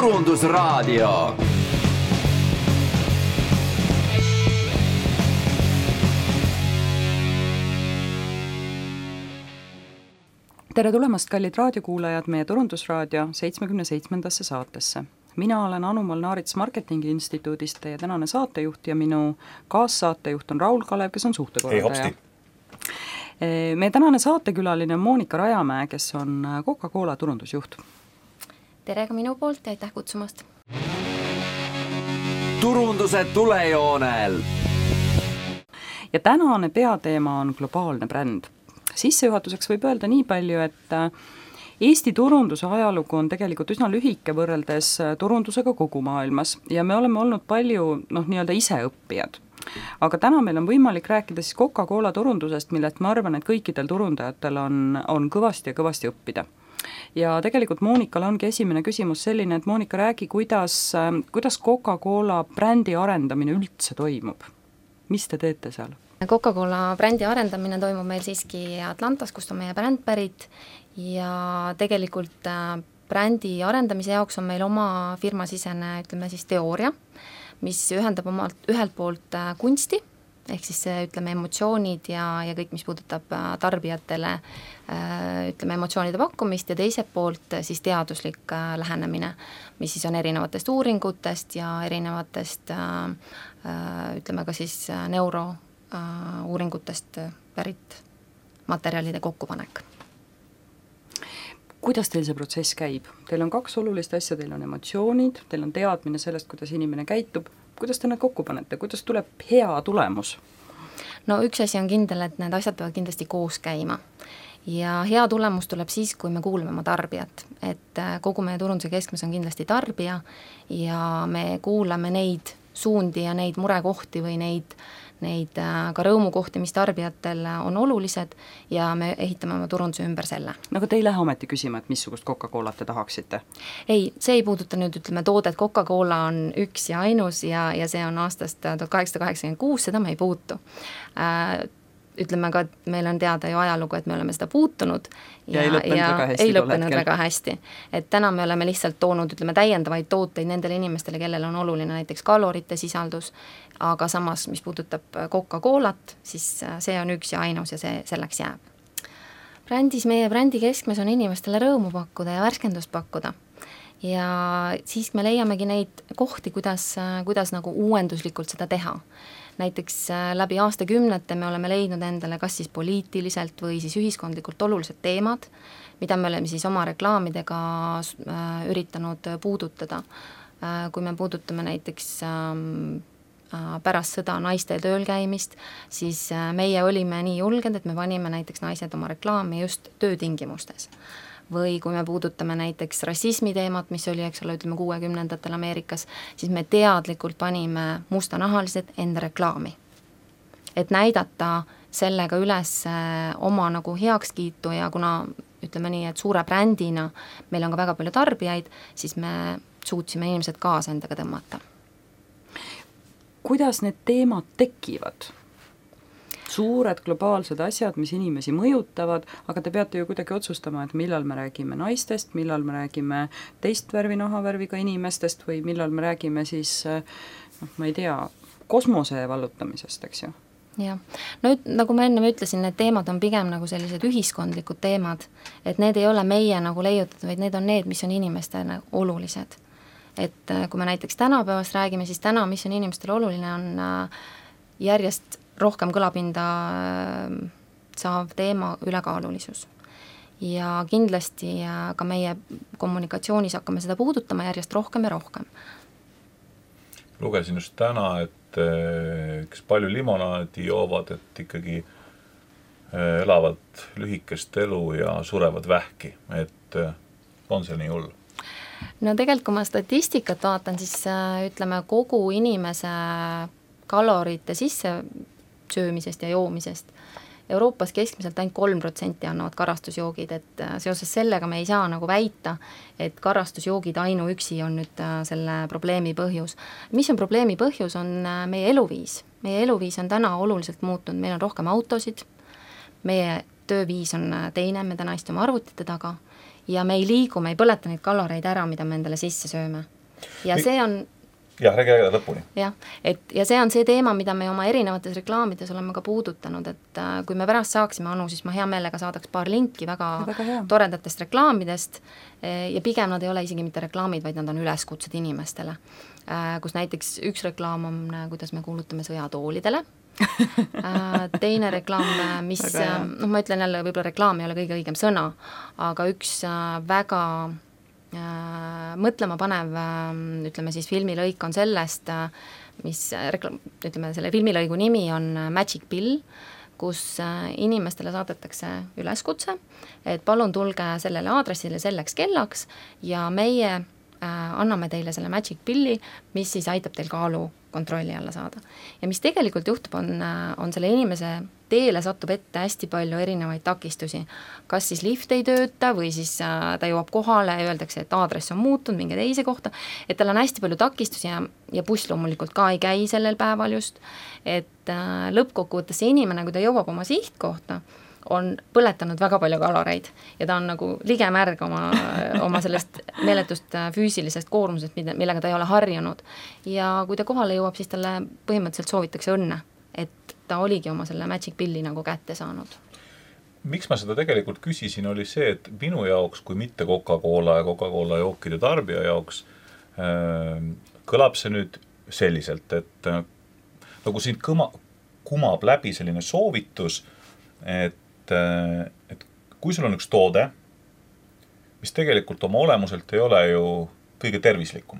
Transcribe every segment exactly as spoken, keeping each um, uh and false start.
Turundusraadio. Tere tulemast, kallid raadiokuulajad, meie Turundusraadio seitsmekümne seitsmendasse saatesse. Mina olen Anu-Mall Naarits Marketingi Instituudist ja tänane saatejuht ja minu kaassaatejuht on Raul Kalev, kes on suhtekorraldaja. Meie tänane saatekülaline on Moonika Rajamäe, kes on Coca-Cola turundusjuht. Tere ka minu poolt ja aitäh kutsumast. Turunduse tulejoonel. Ja tänane peateema on globaalne bränd. Sissejuhatuseks võib öelda nii palju, et Eesti turunduse ajalugu on tegelikult üsna lühike võrreldes turundusega kogu maailmas ja me oleme olnud palju noh, nii-öelda iseõppijad. Aga täna meil on võimalik rääkida siis Coca-Cola turundusest, millest ma arvan, et kõikidel turundajatel on, on kõvasti ja kõvasti õppida. Ja tegelikult Moonikale ongi esimene küsimus selline, et Moonika, räägi, kuidas, kuidas Coca-Cola brändi arendamine üldse toimub? Mis te teete seal? Coca-Cola brändi arendamine toimub meil siiski Atlantas, kust on meie bränd pärit ja tegelikult brändi arendamise jaoks on meil oma firmasisene, ütleme siis teooria, mis ühendab omalt, ühelt poolt kunsti, ehk siis ütleme emotsioonid ja, ja kõik, mis puudutab tarbijatele ütleme emotsioonide pakkumist ja teiselt poolt siis teaduslik lähenemine, mis siis on erinevatest uuringutest ja erinevatest ütleme ka siis neuro uuringutest pärit materjalide kokkupanek. Kuidas teil see protsess käib? Teil on kaks olulist asja, teil on emotsioonid, teil on teadmine sellest, kuidas inimene käitub. Kuidas te need kokku panete? Kuidas tuleb hea tulemus? No üks asi on kindel, et need asjad peavad kindlasti koos käima. Ja hea tulemus tuleb siis, kui me kuulame oma tarbijat. Et kogu meie turunduse keskmes on kindlasti tarbija ja me kuulame neid suundi ja neid murekohti või neid neid ka rõõmukohti, mis tarbijatel on olulised ja me ehitame oma turunduse ümber selle. No aga te ei lähe ometi küsima, et missugust Coca-Colat te tahaksite? Ei, see ei puuduta nüüd, ütleme, toodet Coca-Cola on üks ja ainus ja, ja see on aastast tuhat kaheksasada kaheksakümmend kuus, seda me ei puutu. Äh, ütleme ka, et meil on teada ju ajalugu, et me oleme seda puutunud ja, ja ei lõppenud, ja väga, hästi ei lõppenud väga hästi. Et täna me oleme lihtsalt toonud, ütleme, täiendavaid tooteid nendele inimestele, kellel on oluline näiteks kalorite sisaldus, aga samas, mis puudutab Coca-Colat, siis see on üks ja ainus ja see selleks jääb. Brändis, meie brändi keskmes on inimestele rõõmu pakkuda ja värskendust pakkuda. Ja siis me leiamegi neid kohti, kuidas, kuidas nagu uuenduslikult seda teha. Näiteks läbi aastakümnete me oleme leidnud endale kas siis poliitiliselt või siis ühiskondlikult olulised teemad, mida me oleme siis oma reklaamidega üritanud puudutada. Kui me puudutame näiteks pärast sõda naiste tööl käimist, siis meie olime nii julged, et me panime näiteks naised oma reklaami just töötingimustes. Või kui me puudutame näiteks rassismi teemat, mis oli, eks ole, ütleme kuuekümnendatel Ameerikas, siis me teadlikult panime mustanahalised enda reklaami. Et näidata sellega üles oma nagu heakskiitu ja kuna, ütleme nii, et suure brändina meil on ka väga palju tarbijaid, siis me suutsime inimesed kaasa endaga tõmmata. Kuidas need teemad tekivad? Suured globaalsed asjad, mis inimesi mõjutavad, aga te peate ju kuidagi otsustama, et millal me räägime naistest, millal me räägime teist värvi nahavärviga inimestest või millal me räägime siis, noh, ma ei tea, kosmose vallutamisest, eks ju? Jah, no nagu ma enne ütlesin, need teemad on pigem nagu sellised ühiskondlikud teemad, et need ei ole meie nagu leiutatud, vaid need on need, mis on inimestele olulised. Et kui me näiteks tänapäevast räägime, siis täna, mis on inimestele oluline, on järjest rohkem kõlapinda saav teema ülekaalulisus. Ja kindlasti ka meie kommunikatsioonis hakkame seda puudutama järjest rohkem ja rohkem. Lugesin just täna, et kes palju limonaadi joovad, et ikkagi elavad lühikest elu ja surevad vähki. Et on see nii hull? No tegelikult, kui ma statistikat vaatan, siis ütleme kogu inimese kalorite sisse söömisest ja joomisest. Euroopas keskmiselt ainult kolm protsenti annavad karastusjoogid, et seoses sellega me ei saa nagu väita, et karastusjoogid ainuüksi on nüüd selle probleemi põhjus. Mis on probleemi põhjus, on meie eluviis. Meie eluviis on täna oluliselt muutunud, meil on rohkem autosid, meie tööviis on teine, me täna istume arvutite taga ja me ei liigu, me ei põleta neid kaloreid ära, mida me endale sisse sööme. ja see on jah, räägi räägi lõpuni. jah, et ja see on see teema, mida me oma erinevates reklaamides oleme ka puudutanud, et äh, kui me pärast saaksime, Anu, siis ma hea meelega saadaks paar linki väga, väga toredatest reklaamidest e, ja pigem nad ei ole isegi mitte reklaamid, vaid nad on üleskutsed inimestele äh,, kus näiteks üks reklaam on, kuidas me kuulutame sõja toolidele äh, teine reklaam, mis, noh ma ütlen jälle, võib-olla reklaam ei ole kõige õigem sõna, aga üks äh, väga mõtlema panev, ütleme siis filmilõik on sellest, mis rekla-, ütleme selle filmilõigu nimi on Magic Pill, kus inimestele saadetakse üleskutse, et palun tulge sellele aadressile selleks kellaks ja meie anname teile selle Magic Pilli, mis siis aitab teil kaalu kontrolli alla saada. Ja mis tegelikult juhtub, on, on selle inimese teele satub ette hästi palju erinevaid takistusi. Kas siis lift ei tööta või siis ta jõuab kohale ja öeldakse, et aadress on muutunud mingi teise kohta, et tal on hästi palju takistusi ja, ja buss loomulikult ka ei käi sellel päeval just, et lõppkokkuvõttes see inimene, kui ta jõuab oma sihtkohta, on põletanud väga palju kaloreid ja ta on nagu ligemärg oma, oma sellest meeletust füüsilisest koormusest, millega ta ei ole harjunud. Ja kui ta kohale jõuab, siis talle põhimõtteliselt soovitakse õnne, et ta oligi oma selle Magic Pilli nagu kätte saanud. Miks ma seda tegelikult küsisin, oli see, et minu jaoks, kui mitte Coca-Cola ja Coca-Cola jookide tarbija jaoks, äh, kõlab see nüüd selliselt, et äh, nagu siin kõma, kumab läbi selline soovitus, et et kui sul on üks toode, mis tegelikult oma olemuselt ei ole ju kõige tervislikum.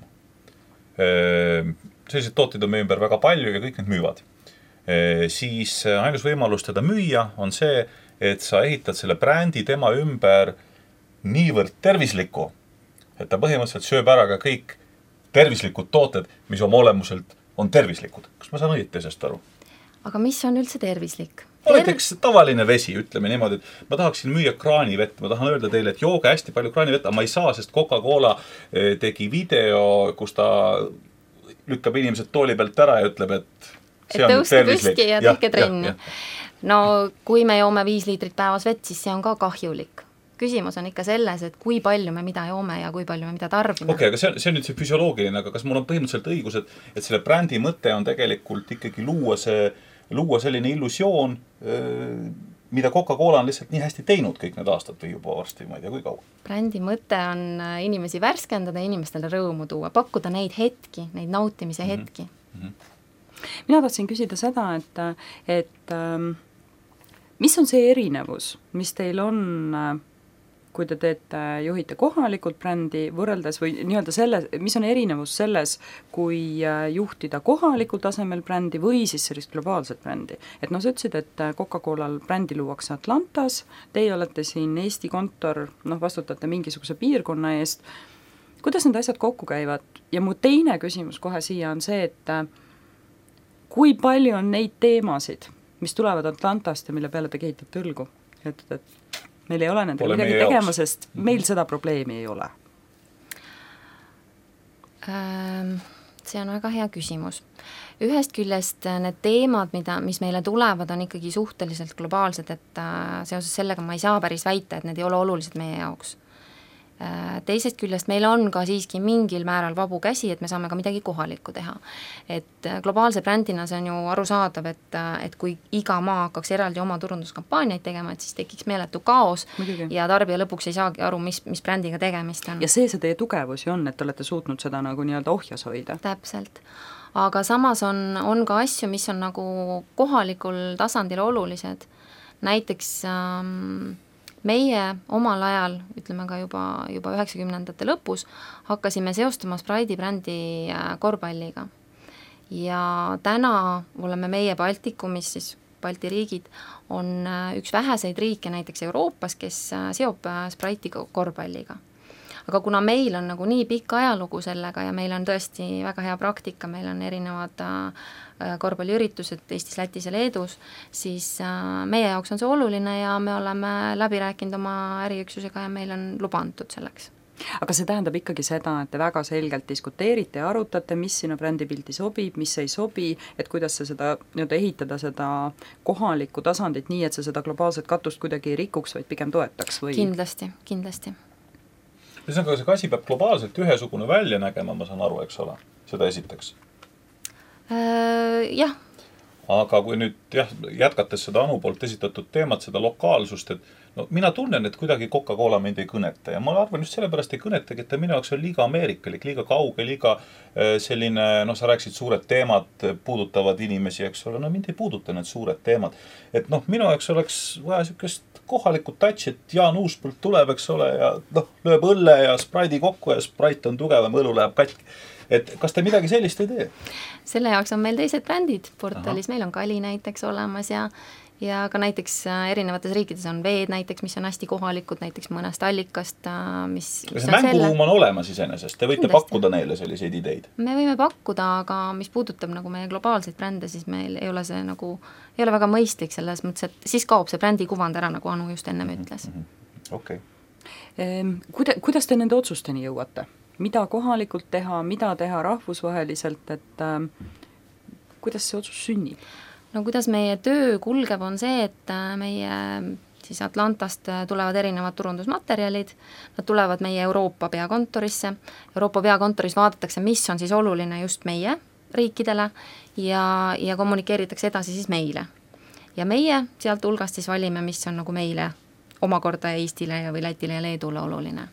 Sellised tooted on meie ümber väga palju ja kõik need müüvad. Siis ainus võimalus teda müüa on see, et sa ehitad selle brändi tema ümber niivõrd tervisliku, et ta põhimõtteliselt sööb ära ka kõik tervislikud tooted, mis oma olemuselt on tervislikud. Kas ma saan õieti sellest aru? Aga mis on üldse tervislik? Näiteks tavaline vesi, ütleme niimoodi, et ma tahaksin müüa kraanivett, ma tahan öelda teile, et jooge hästi palju kraanivett, aga ma ei saa, sest Coca-Cola tegi video, kus ta lükkab inimesed tooli pealt ära ja ütleb, et see et on tõuste püski ja tehke trenni. No kui me joome viis liitrit päevas vett, siis see on ka kahjulik. Küsimus on ikka selles, et kui palju me mida joome ja kui palju me mida tarbime. Okei, okay, aga see on, see on nüüd see füsioloogiline, aga kas mul on põhimõtteliselt õigus, et, et selle brändi mõte on tegelikult ikkagi luua see luua selline illusioon, mida Coca-Cola on lihtsalt nii hästi teinud kõik need aastad või juba varsti, ma ei tea, kui kaua. Brändi mõte on inimesi värskendada ja inimestele rõõmu tuua, pakkuda neid hetki, neid nautimise mm-hmm. hetki. Mm-hmm. Mina tahtsin küsida seda, et, et mis on see erinevus, mis teil on, kui te teete, juhite kohalikult brändi võrreldes või nii-öelda selles, mis on erinevus selles, kui juhtida kohalikul tasemel brändi või siis sellist globaalset brändi. Et no sa ütlesid, et Coca-Colal brändi luuakse Atlantas, teie olete siin Eesti kontor, noh vastutate mingisuguse piirkonna eest. Kuidas need asjad kokku käivad? Ja mu teine küsimus kohe siia on see, et kui palju on neid teemasid, mis tulevad Atlantast ja mille peale te kehitate õlgu? Et, et meil ei ole nende Pole midagi tegema, sest meil seda probleemi ei ole. See on väga hea küsimus. Ühest küljest need teemad, mida, mis meile tulevad, on ikkagi suhteliselt globaalsed, et seoses sellega ma ei saa päris väita, et need ei ole olulised meie jaoks. Teisest küljest meil on ka siiski mingil määral vabu käsi, et me saame ka midagi kohalikku teha. Et globaalse brändina see on ju arusaadav, et, et kui iga maa hakkaks eraldi oma turunduskampaaniaid tegema, et siis tekiks meeletu kaos Muidugi. Ja tarbija lõpuks ei saagi aru, mis, mis brändiga tegemist on. Ja see see teie tugevusi on, et olete suutnud seda nagu nii-öelda ohjas hoida. Täpselt. Aga samas on, on ka asju, mis on nagu kohalikul tasandil olulised. Näiteks ähm, meie omal ajal, ütleme ka juba, juba üheksakümnendate lõpus, hakkasime seostama Sprite'i brändi korvpalliga. Ja täna oleme meie Baltikumis, siis Balti riigid, on üks väheseid riike näiteks Euroopas, kes seob Sprite'i korvpalliga. Aga kuna meil on nagu nii pikk ajalugu sellega ja meil on tõesti väga hea praktika, meil on erinevad korvpalliüritused Eestis, Lätis ja Leedus, siis meie jaoks on see oluline ja me oleme läbi rääkinud oma äriüksusega ja meil on luba antud selleks. Aga see tähendab ikkagi seda, et te väga selgelt diskuteerite ja arutate, mis sinna brändipildi sobib, mis ei sobi, et kuidas see seda, nii-öelda ehitada seda kohalikku tasandit nii, et see seda globaalset katust kuidagi ei rikuks, vaid pigem toetaks või? Kindlasti, kindlasti. ühesõnaga, see asi peab globaalselt ühesugune välja nägema, ma saan aru, eks ole, seda esiteks. Äh, jah. Aga kui nüüd jah, jätkates seda Anu poolt esitatud teemat, seda lokaalsust, et no mina tunnen, et kuidagi Coca-Cola mind ei kõneta ja ma arvan just sellepärast ei kõnetagi, et ta minu jaoks on liiga ameerikalik, liiga kauge, liiga selline, noh, sa rääksid suured teemad puudutavad inimesi, eks ole, no mind ei puuduta need suured teemad. Et noh, minu jaoks oleks vaja sükest kohalikud touch, et Jaan Uuspõld tuleb, eks ole, ja noh, lööb õlle ja Sprite'i kokku ja Sprite on tugevam, õlu läheb katki. Et kas te midagi sellist ei tee? Selle jaoks on meil teised brändid portaalis, Aha. meil on Kali näiteks olemas ja ja ka näiteks erinevates riikides on veed näiteks, mis on hästi kohalikud, näiteks mõnest allikast, mis... See mänguruum on olemas iseenesest, te võite Kindlasti. pakkuda neile selliseid ideid? Me võime pakkuda, aga mis puudutab nagu meie globaalseid brände, siis meil ei ole see nagu, ei ole väga mõistlik selles mõttes, et siis kaob see brändi kuvand ära, nagu Anu just ennem ütles. Okei. Kuida, kuidas te nende otsusteni jõuate? Mida kohalikult teha, mida teha rahvusvaheliselt, et äh, kuidas see otsus sünnib? No kuidas meie töö kulgeb on see, et meie siis Atlantast tulevad erinevad turundusmaterjalid, nad tulevad meie Euroopa peakontorisse, Euroopa peakontoris vaadatakse, mis on siis oluline just meie riikidele ja, ja kommunikeeritakse edasi siis meile. Ja meie sealt hulgast siis valime, mis on nagu meile omakorda Eestile ja või Lätile ja Leedule oluline.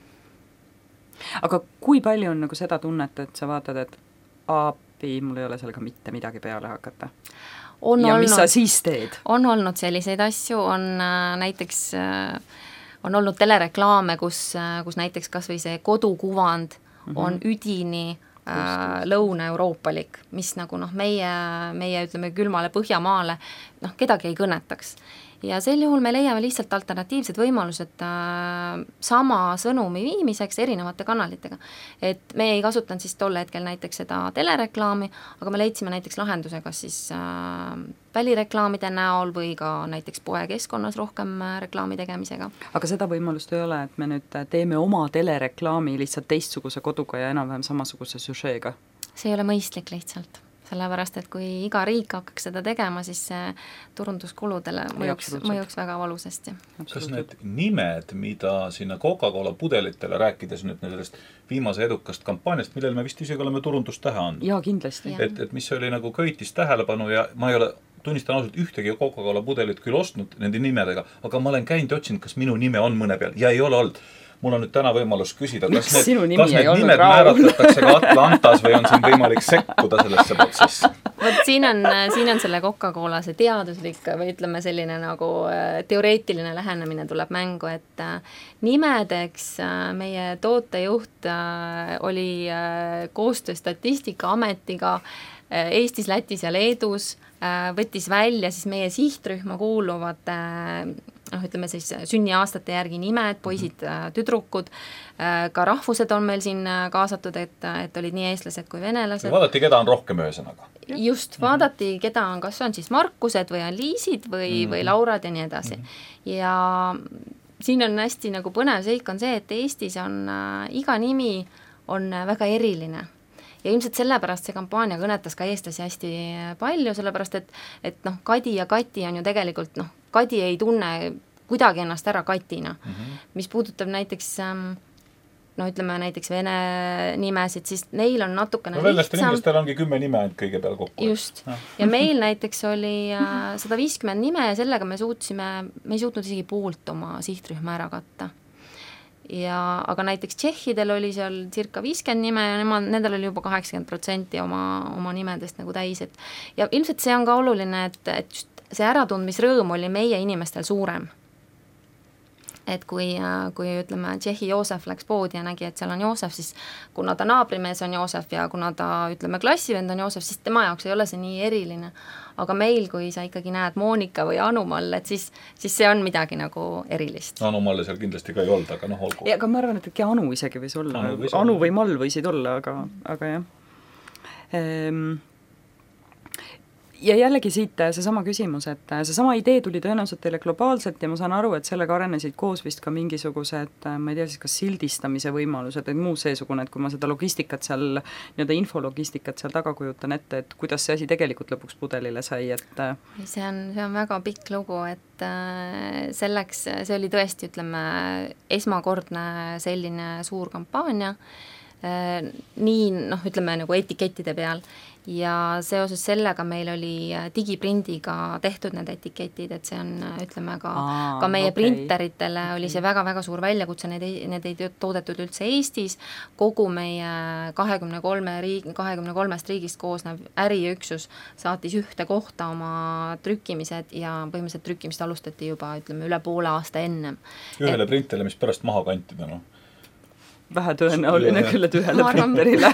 Aga kui palju on nagu seda tunnet, et sa vaatad, et aapi, mul ei ole sellega mitte midagi peale hakata? On ja olnud, mis sa siis teed? On olnud selliseid asju, on äh, näiteks äh, on olnud telereklaame, kus, äh, kus näiteks kas või see kodukuvand mm-hmm. on üdini äh, lõuna-euroopalik, mis nagu noh, meie, meie ütleme külmale Põhjamaale noh, kedagi ei kõnetaks. Ja sel juhul me leiame lihtsalt alternatiivsed võimalused äh, sama sõnumi viimiseks erinevate kanalitega. Et me ei kasutanud siis tol hetkel näiteks seda telereklaami, aga me leidsime näiteks lahenduse kas siis äh, välireklaamide näol või ka näiteks poekeskkonnas rohkem äh, reklaami tegemisega. Aga seda võimalust ei ole, et me nüüd teeme oma telereklaami lihtsalt teistsuguse koduga ja enam-vähem samasuguse süžeega? See ei ole mõistlik lihtsalt. Sellepärast, et kui iga riik hakkaks seda tegema, siis see turunduskuludele mõjuks, mõjuks väga valusasti. Kas need nimed, mida sinna Coca-Cola pudelitele rääkides nüüd sellest viimase edukast kampaaniast, millele me vist isegi oleme turundustähe andnud? Jaa, kindlasti. Et, et mis oli nagu köitis tähelepanu ja ma ei ole, tunnistan ausalt, ühtegi Coca-Cola pudelit küll ostnud nende nimedega, aga ma olen käinud ja otsinud, kas minu nime on mõne peal ja ei ole olnud. Mul on nüüd täna võimalus küsida, kas Miks need, kas need nimed määratletakse ka Atlantas või on siin võimalik sekkuda sellesse protsessi? Vot siin on, siin on selle Coca-Cola see teaduslik või ütleme selline nagu teoreetiline lähenemine tuleb mängu, et nimedeks meie tootejuht oli koostöö Statistikaametiga Eestis, Lätis ja Leedus, võttis välja siis meie sihtrühma kuuluvad noh, ütleme siis sünniaastate järgi nimed, poisid, tüdrukud, ka rahvused on meil siin kaasatud, et, et olid nii eestlased kui venelased. Vaadati, keda on rohkem ühesõnaga. Just, vaadati, keda on, kas on siis Markused või on Liisid või, mm-hmm. või Laurad ja nii edasi. Mm-hmm. Ja siin on hästi nagu põnev seik on see, et Eestis on äh, iga nimi on väga eriline. Ja ilmselt sellepärast see kampaania kõnetas ka eestlasi hästi palju, sellepärast et, et noh, Kadi ja Kati on ju tegelikult, noh, Kadi ei tunne kuidagi ennast ära Katina. Mm-hmm. Mis puudutab näiteks, no ütleme näiteks vene nimesid, siis neil on natukene no, lihtsam. No inimestel ongi kümme nime ainult kõige peal kokku. Just. Ja, ja meil näiteks oli sada viiskümmend nime ja sellega me suutsime, me ei suutnud isegi poolt oma sihtrühma ära katta. Ja, aga näiteks tšehhidel oli seal circa viiskümmend nime ja nemad, nendel oli juba kaheksakümmend protsenti oma, oma nimedest nagu täis, et ja ilmselt see on ka oluline, et, et just see äratundmisrõõm oli meie inimestel suurem. Et kui, kui ütleme, Tšehhi Joosef läks poodi ja nägi, et seal on Joosef, siis kuna ta naabrimees on Joosef ja kuna ta, ütleme, klassivend on Joosef, siis tema jaoks ei ole see nii eriline. Aga meil, kui sa ikkagi näed Moonika või Anumall, et siis, siis see on midagi nagu erilist. Anumalle seal kindlasti ka ei olnud, aga noh, olgu. Ja, aga ma arvan, et äkki Anu isegi võis olla. Anu, võis anu või Mall võisid olla, aga, aga jah. Ehm, ja jällegi siit seesama küsimus, et seesama idee tuli tõenäoliselt teile globaalselt ja ma saan aru, et sellega arenesid koos vist ka mingisugused, ma ei tea siis, kas sildistamise võimalused, et muu seesugune, et kui ma seda logistikat seal, nii-öelda infologistikat seal taga kujutan ette, et kuidas see asi tegelikult lõpuks pudelile sai, et see on, see on väga pikk lugu, et selleks, see oli tõesti, ütleme, esmakordne selline suur kampaania, nii, noh, ütleme nagu etikettide peal ja seoses sellega meil oli digiprindiga tehtud need etiketid, et see on, ütleme, ka, Aa, ka meie okay. printeritele oli see väga-väga suur väljakutse, need ei, need ei toodetud üldse Eestis, kogu meie kahekümne kolme riik, kahekümne kolmest riigist koosnev äriüksus saatis ühte kohta oma trükkimised ja põhimõtteliselt trükkimist alustati juba, ütleme, üle poole aasta ennem. Ühele et... printele, mis pärast maha kantida, noh? Vähe tõenäoline küll, et ühele printerile.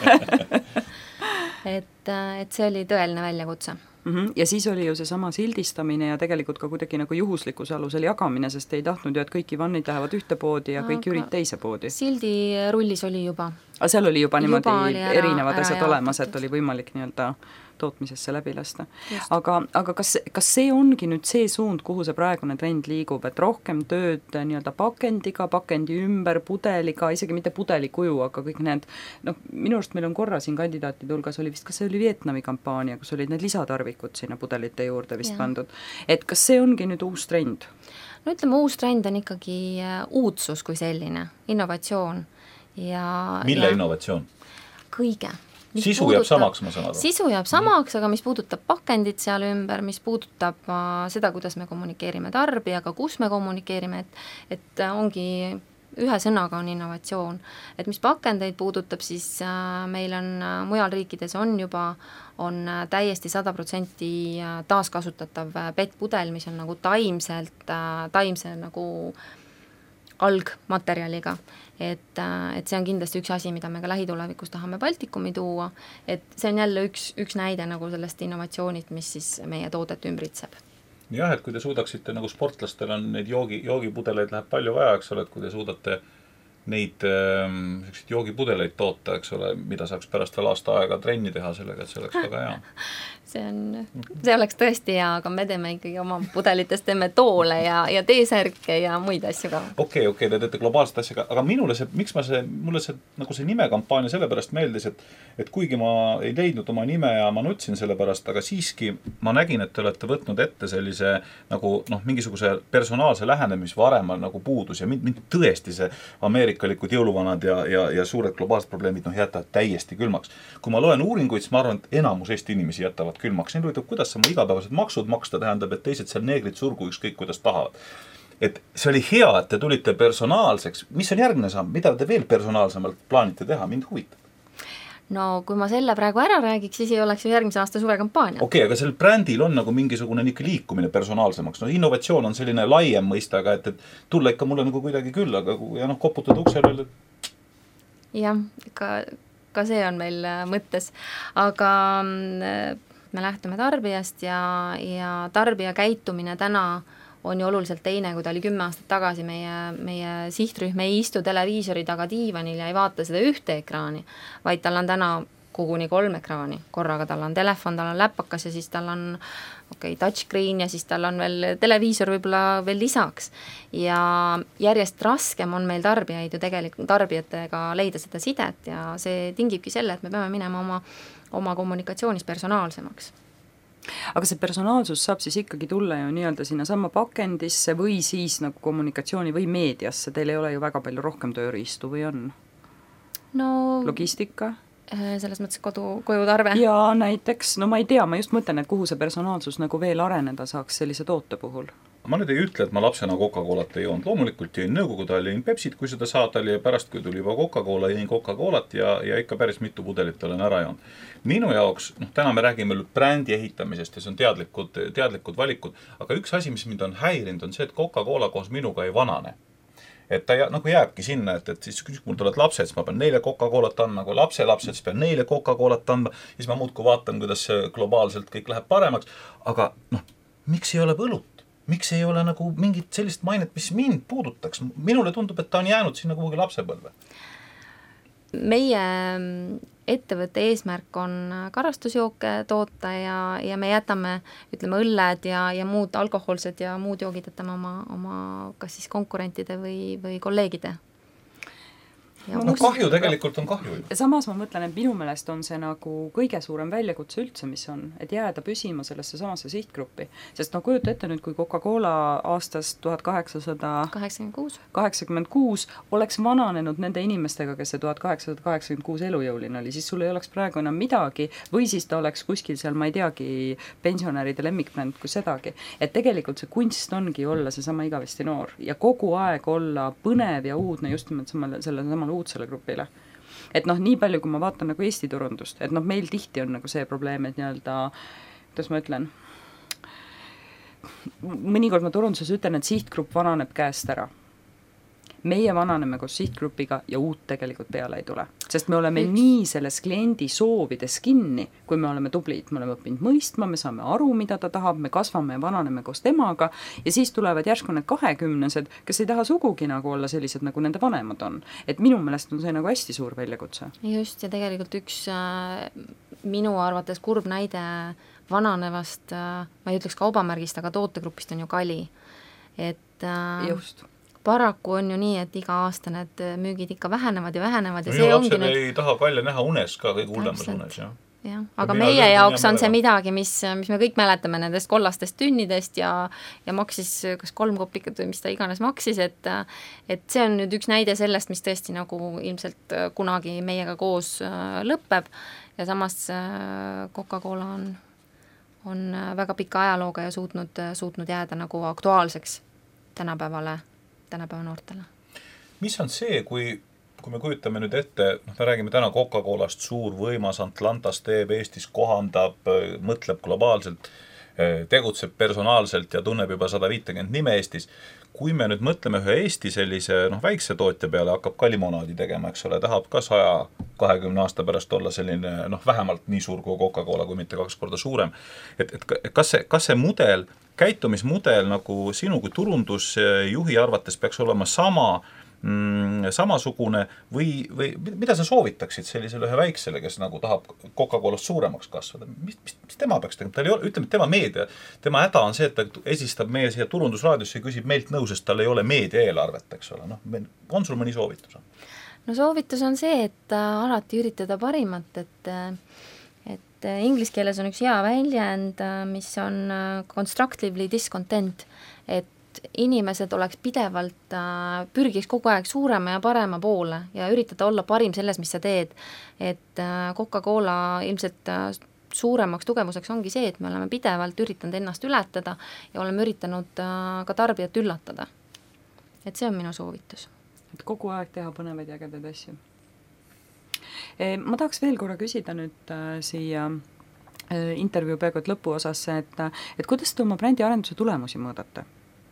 et, et see oli tõeline väljakutse. Mm-hmm. Ja siis oli ju seesama sildistamine ja tegelikult ka kuidagi nagu juhuslikkuse alusel jagamine, sest ei tahtnud ju, et kõik Ivannid lähevad ühte poodi ja kõik Jürid teise poodi. Sildirullis oli juba. Aga seal oli juba niimoodi juba oli ära, erinevad ära asjad olemas, et oli võimalik nii-öelda tootmisesse läbi lasta. Aga, aga kas, kas see ongi nüüd see suund, kuhu see praegune trend liigub, et rohkem tööd nii-öelda pakendiga, pakendi ümber, pudeliga, isegi mitte pudelikuju, aga kõik need, noh, minu arust meil on korra siin kandidaatide hulgas oli vist, kas see oli Vietnami kampaania, kus olid need lisatarvikud sinna pudelite juurde vist ja. pandud. Et kas see ongi nüüd uus trend? No ütleme, uus trend on ikkagi uudsus kui selline, innovatsioon. Ja, mille ja innovatsioon? Kõige. Mis sisu puudutab, jääb samaks, ma saan aru. Sisu jääb samaks, aga mis puudutab pakendit seal ümber, mis puudutab uh, seda, kuidas me kommunikeerime tarbijaga, kus me kommunikeerime, et, et ongi ühe sõnaga on innovatsioon. Et mis pakendeid puudutab, siis uh, meil on uh, mujal riikides on juba on uh, täiesti sada protsenti taaskasutatav uh, P E T-pudel, mis on nagu taimselt, uh, taimse nagu algmaterjaliga. Et, et see on kindlasti üks asi, mida me ka lähitulevikus tahame Baltikumi tuua, et see on jälle üks, üks näide nagu sellest innovatsioonit, mis siis meie toodet ümbritseb. Jah, et kui te suudaksite, nagu sportlastel on neid joogi, joogipudeleid läheb palju vaja, eks ole, et kui te suudate neid ähm, joogipudeleid toota, eks ole, mida saaks pärast veel aasta aega trenni teha sellega, et see oleks väga hea. See on, see oleks tõesti hea, aga me teeme ikkagi oma pudelitest, teeme toole ja, ja teesärke ja muid asju ka. Okei, okay, okei, okay, te teete globaalset asja, aga minule see, miks ma see, mulle see, nagu see nimekampaania sellepärast meeldis, et, et kuigi ma ei leidnud oma nime ja ma nutsin sellepärast, aga siiski ma nägin, et te olete võtnud ette sellise nagu, noh, mingisuguse personaalse lähenemis varem nagu puudus ja mind, mind tõesti see ameerikalikud jõuluvanad ja, ja, ja suured globaalsed probleemid, noh, jätavad täiesti külmaks. Kui ma loen uuringuid, siis ma arvan, et enamus Eesti inimesi jätavad külmaks. Nii huvitav, kuidas sa mu igapäevased maksud maksta tähendab, et teised seal neegrid surgu ükskõik, kuidas tahavad. Et see oli hea, et te tulite personaalseks. Mis on järgmine samm? Mida te veel personaalsemalt plaanite teha? Mind huvitab. No kui ma selle praegu ära räägiks, siis ei oleks ju järgmise aasta suve kampaania. Okei, okay, aga sellel brändil on nagu mingisugune ikka liikumine personaalsemaks. No innovatsioon on selline laiem mõista, aga et, et tulla ikka mulle nagu kuidagi küll, aga ja noh, koputada uksele. Jah, ka, ka see on meil mõttes. Aga me lähtume tarbijast ja, ja tarbija käitumine täna on ju oluliselt teine, kui ta oli kümme aastat tagasi. Meie, meie sihtrühm ei istu televiisori taga diivanil ja ei vaata seda ühte ekraani, vaid tal on täna koguni kolm ekraani. Korraga tal on telefon, tal on läpakas ja siis tal on okay, touchscreen ja siis tal on veel televiisor võib-olla veel lisaks. Ja järjest raskem on meil tarbijaid ju tegelikult tarbijatega leida seda sidet ja see tingibki selle, et me peame minema oma, oma kommunikatsioonis personaalsemaks. Aga see personaalsus saab siis ikkagi tulla ju nii-öelda sinna sama pakendisse või siis nagu kommunikatsiooni või meediasse, teil ei ole ju väga palju rohkem tööriistu või on? No logistika? Selles mõttes kodu, kojutarve? Ja näiteks, no ma ei tea, ma just mõtlen, et kuhu see personaalsus nagu veel areneda saaks sellise toote puhul. Ma nüüd ei ütle, et ma lapsena Coca-Colat ei joonud. Loomulikult jõin nõukogude ajal jõin Pepsit, kui seda saada oli ja pärast, kui tuli juba Coca-Cola, jõin Coca-Colat ja, ja ikka päris mitu pudelit olen ära joonud. Minu jaoks, noh, täna me räägime brändi ehitamisest ja see on teadlikud, teadlikud valikud, aga üks asi, mis mind on häirinud, on see, et Coca-Cola koos minuga ei vanane. Et ta nagu jääbki sinna, et, et siis kui mul tulevad lapsed, siis ma pean neile Coca-Colat andma, kui lapse lapsed, siis pean neile Coca-Colat andma, siis ma muudku vaatan, kuidas globaalselt kõik läheb paremaks, aga noh, miks ei ole õlut? Miks ei ole nagu mingit sellist mainet, mis mind puudutaks? Minule tundub, et ta on jäänud sinna kuhugi lapsepõlve. Meie ettevõtte eesmärk on karastusjooke toota ja, ja me jätame, ütleme, õlled ja, ja muud alkohoolsed ja muud joogid jätame oma, oma kas siis konkurentide või, või kolleegide. No, no kahju tegelikult on kahju. Samas ma mõtlen, et minu meelest on see nagu kõige suurem väljakutse üldse, mis on, et jääda püsima sellesse samasse sihtgruppi. Sest no kujuta ette nüüd, kui Coca-Cola aastast tuhat kaheksasada kaheksakümmend kuus oleks vananenud nende inimestega, kes see tuhat kaheksasada kaheksakümmend kuus elujõuline oli, siis sul ei oleks praegu enam midagi või siis ta oleks kuskil seal, ma ei teagi, pensionäride lemmikbränd kui sedagi. Et tegelikult see kunst ongi olla seesama igavesti noor ja kogu aeg olla põnev ja uudne just nimelt samale, selle samale uudsele grupile. Et noh, nii palju, kui ma vaatan nagu Eesti turundust, et noh, meil tihti on nagu see probleem, et nii-öelda, kuidas ma ütlen, mõnikord ma turunduses ütlen, et sihtgrupp vananeb käest ära. Meie vananeme koos sihtgrupiga ja uut tegelikult peale ei tule. Sest me oleme Üks. nii selles kliendi soovides kinni, kui me oleme tublid, me oleme õppinud mõistma, me saame aru, mida ta tahab, me kasvame ja vananeme koos temaga ja siis tulevad järsku need kahekümnesed, kes ei taha sugugi nagu olla sellised, nagu nende vanemad on. Et minu meelest on see nagu hästi suur väljakutse. Just, ja tegelikult üks äh, minu arvates kurb näide vananevast, äh, ma ei ütleks kaubamärgist, aga tootegrupist on ju Kali. Et äh, just paraku on ju nii, et iga aasta need müügid ikka vähenevad ja vähenevad ja no see ongi nüüd... ei taha Kalja näha unes ka, kõige hullemas unes, jah. jah, aga ja meie jaoks on see midagi, mis, mis me kõik mäletame nendest kollastest tünnidest ja, ja maksis kas kolm kopikat või mis ta iganes maksis, et, et see on nüüd üks näide sellest, mis tõesti nagu ilmselt kunagi meiega koos lõpeb ja samas Coca-Cola on, on väga pika ajalooga ja suutnud, suutnud jääda nagu aktuaalseks tänapäevale tänapäeva noortele. Mis on see, kui, kui me kujutame nüüd ette, noh, me räägime täna Coca-Colast, suur võimas, Atlantas teeb, Eestis kohandab, mõtleb globaalselt, tegutseb personaalselt ja tunneb juba sada viitekümmet nime Eestis. Kui me nüüd mõtleme ühe Eesti sellise noh, väikse tootja peale, hakkab ka limonaadi tegema, eks ole, tahab ka saja kahekümne aasta pärast olla selline noh, vähemalt nii suur kui Coca-Cola, kui mitte kaks korda suurem. Et, et kas see, kas see mudel, käitumismudel nagu sinu kui turundusjuhi arvates peaks olema sama, mm, samasugune või, või mida sa soovitaksid sellisele ühe väiksele, kes nagu tahab Coca-Colast suuremaks kasvada? Mis, mis, mis tema peaks tegema? Ta ei ole, ütleme, et tema meedia, tema häda on see, et ta esistab meie siia turundusraadiosse ja küsib meilt nõu, sest tal ei ole meedia eelarvet, eks ole. No, on sul mõni soovitus? No soovitus on see, et alati üritada parimat, et et inglise keeles on üks hea väljend, mis on constructively discontent, et inimesed oleks pidevalt, pürgiks kogu aeg suurema ja parema poole ja üritada olla parim selles, mis sa teed. Et Coca-Cola ilmselt suuremaks tugevuseks ongi see, et me oleme pidevalt üritanud ennast ületada ja oleme üritanud ka tarbijat üllatada. Et see on minu soovitus. Et kogu aeg teha põnevaid ja ägedaid asju. Ma tahaks veel korra küsida nüüd äh, siia äh, intervjuu peaaegu et lõpuosasse, et, et kuidas te oma brändi arenduse tulemusi mõõdate?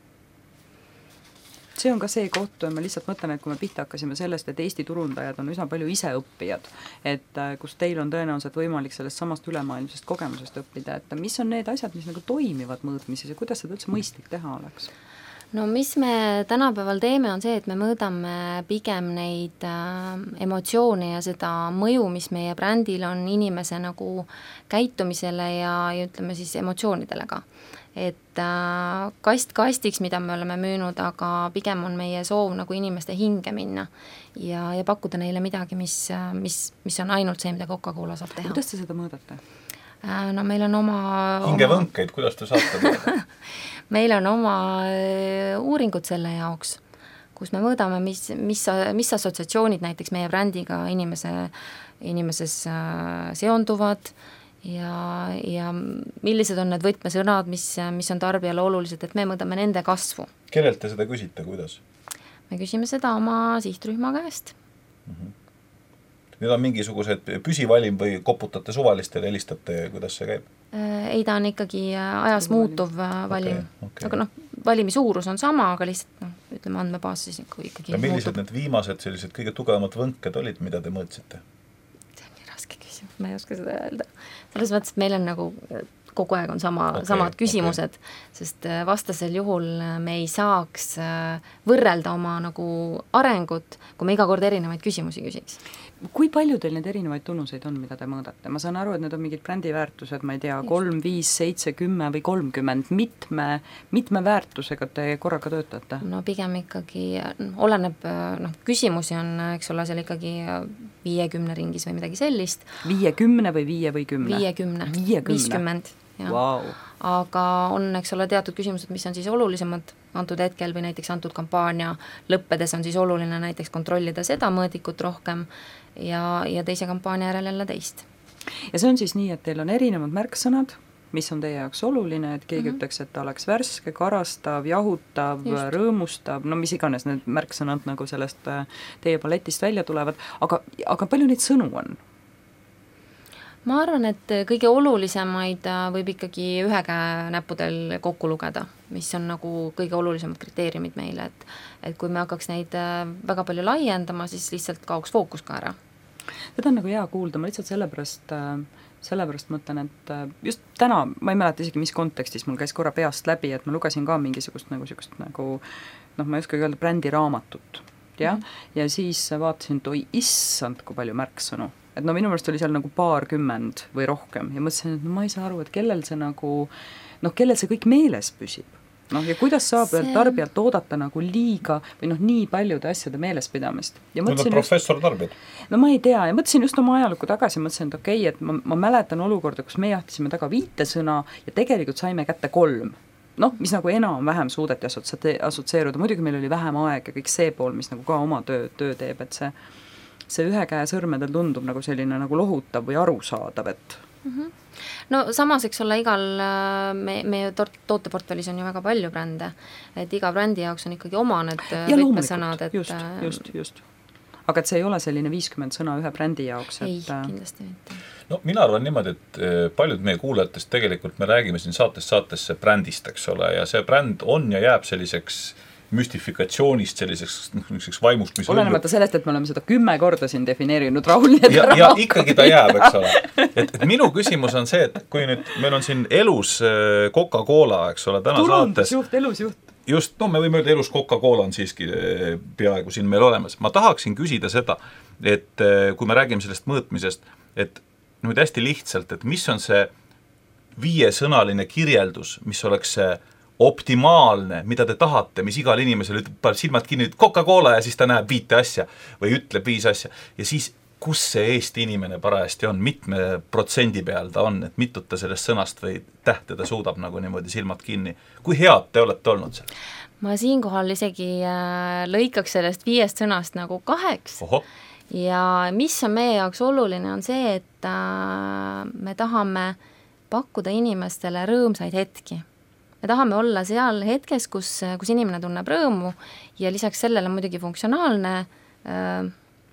See on ka see koht, ma lihtsalt mõtlen, et kui me pihta hakkasime sellest, et Eesti turundajad on üsna palju iseõppijad, et äh, kus teil on tõenäoliselt võimalik sellest samast ülemaailmsest kogemusest õppida, et mis on need asjad, mis nagu toimivad mõõtmises ja kuidas seda üldse mõistlik teha oleks? No mis me tänapäeval teeme, on see, et me mõõdame pigem neid äh, emotsioone ja seda mõju, mis meie brändil on inimese nagu käitumisele ja, ja ütleme siis emotsioonidele ka. Et äh, kast kastiks, mida me oleme müünud, aga pigem on meie soov nagu inimeste hinge minna ja, ja pakkuda neile midagi, mis, mis, mis on ainult see, mida Coca-Cola saab teha. Kuidas te seda mõõdate? Äh, no meil on oma... Hingevõnkeid, kuidas te saate mõõda? Meil on oma uuringud selle jaoks, kus me mõõdame, mis, mis, mis assotsiatsioonid näiteks meie brändiga inimese, inimeses seonduvad ja, ja millised on need võtmesõnad, mis, mis on tarbijale olulised, et me mõõdame nende kasvu. Kellelt te seda küsite, kuidas? Me küsime seda oma sihtrühma käest. Mm-hmm. Need on mingisugused püsivalim või koputate suvalistele, helistate, kuidas see käib? Ei, ta on ikkagi ajas muutuv valim. Okay, okay. Aga noh, valimi suurus on sama, aga lihtsalt noh, ütleme andmebaas siis ikkagi ja millised muutub. Need viimased sellised kõige tugevamad võnked olid, mida te mõõtsite? See on nii raske küsimus, ma ei oska seda öelda. Selles mõttes, et meil on nagu kogu aeg on sama, okay, samad küsimused, okay. Sest vastasel juhul me ei saaks võrrelda oma nagu arengut, kui me iga kord erinevaid küsimusi küsiks. kui palju teil neid erinevaid tunnuseid on, mida te mõõdate? Ma saan aru, et need on mingid brändiväärtused, ma ei tea, kolm, viis, seitse, kümme või kolmkümmend, mitme, mitme väärtusega te korraga töötate? No pigem ikkagi, oleneb, noh, küsimusi on, eks ole, seal ikkagi viiekümne ringis või midagi sellist. viiekümne või viie või kümne? Viiekümne, viiskümmend, jah. Wow. Aga on, eks ole, teatud küsimused, mis on siis olulisemad antud hetkel või näiteks antud kampaania lõppedes on siis oluline näiteks kontrollida seda mõõdikut rohkem ja, ja teise kampaania järel jälle teist. Ja see on siis nii, et teil on erinevad märksõnad, mis on teie jaoks oluline, et keegi mm -hmm. ütleks, et ta oleks värske, karastav, jahutav, rõõmustav, no mis iganes need märksõnad nagu sellest teie paletist välja tulevad, aga, aga palju neid sõnu on? Ma arvan, et kõige olulisemaid võib ikkagi ühe käe näppudel kokku lugeda, mis on nagu kõige olulisemad kriteeriumid meile, et, et kui me hakkaks neid väga palju laiendama, siis lihtsalt kaoks fookus ka ära. Seda on nagu hea kuulda, ma lihtsalt sellepärast, sellepärast mõtlen, et just täna, ma ei mäleta isegi, mis kontekstis, mul käis korra peast läbi, et ma lugesin ka mingisugust nagu, sugust, nagu noh, ma ei oskagi öelda, brändiraamatut, jah, mm -hmm. ja siis vaatasin, et oi issand, kui palju märksõnu. Et no minu meelest oli seal nagu paarkümmend või rohkem ja mõtlesin, et no ma ei saa aru, et kellel see nagu, noh, kellel see kõik meeles püsib. Noh, ja kuidas saab see... tarbijalt oodata nagu liiga või noh, nii paljude asjade meelespidamist. Need on professor tarbijad. No ma ei tea ja mõtlesin just oma ajalukku tagasi, mõtlesin, et okei, okay, et ma, ma mäletan olukorda, kus me jahtisime taga viite sõna ja tegelikult saime kätte kolm. Noh, mis nagu enam-vähem suudeti asotseeruda, muidugi meil oli vähem aega, kõik see pool, mis nagu ka oma töö, töö teeb, et see see ühe käe sõrmedel tundub nagu selline nagu lohutav või arusaadav, et mm -hmm. No samas, eks ole, igal me, meie tooteportfellis on ju väga palju brände, et iga brändi jaoks on ikkagi oma need võtmesõnad, et just, just, just. Aga et see ei ole selline viiskümmend sõna ühe brändi jaoks, et ei, kindlasti mitte. No mina arvan niimoodi, et paljud meie kuulajatest tegelikult me räägime siin saatest saatesse brändist, eks ole, ja see bränd on ja jääb selliseks müstifikatsioonist, selliseks niisuguseks vaimust, mis olenemata sellest, et me oleme seda kümme korda siin defineerinud Raul ja, ja, ja ikkagi ta jääb, eks ole. Et, et minu küsimus on see, et kui nüüd meil on siin elus Coca-Cola, eks ole, täna saates juht, elus juht. Just, no me võime öelda, elus Coca-Cola on siiski peaaegu siin meil olemas. Ma tahaksin küsida seda, et kui me räägime sellest mõõtmisest, et nüüd hästi lihtsalt, et mis on see viiesõnaline kirjeldus, mis oleks see optimaalne, mida te tahate, mis igal inimesel ütleb silmad kinni, Coca-Cola ja siis ta näeb viite asja või ütleb viis asja ja siis kus see Eesti inimene parajasti on, mitme protsendi peal ta on, et mitut ta sellest sõnast või tähte ta suudab nagu niimoodi silmad kinni. Kui head te olete olnud seal? Ma siinkohal isegi lõikaks sellest viiest sõnast nagu kaheks. Oho. Ja mis on meie jaoks oluline, on see, et me tahame pakkuda inimestele rõõmsaid hetki. Me tahame olla seal hetkes, kus, kus inimene tunneb rõõmu ja lisaks sellele muidugi funktsionaalne äh,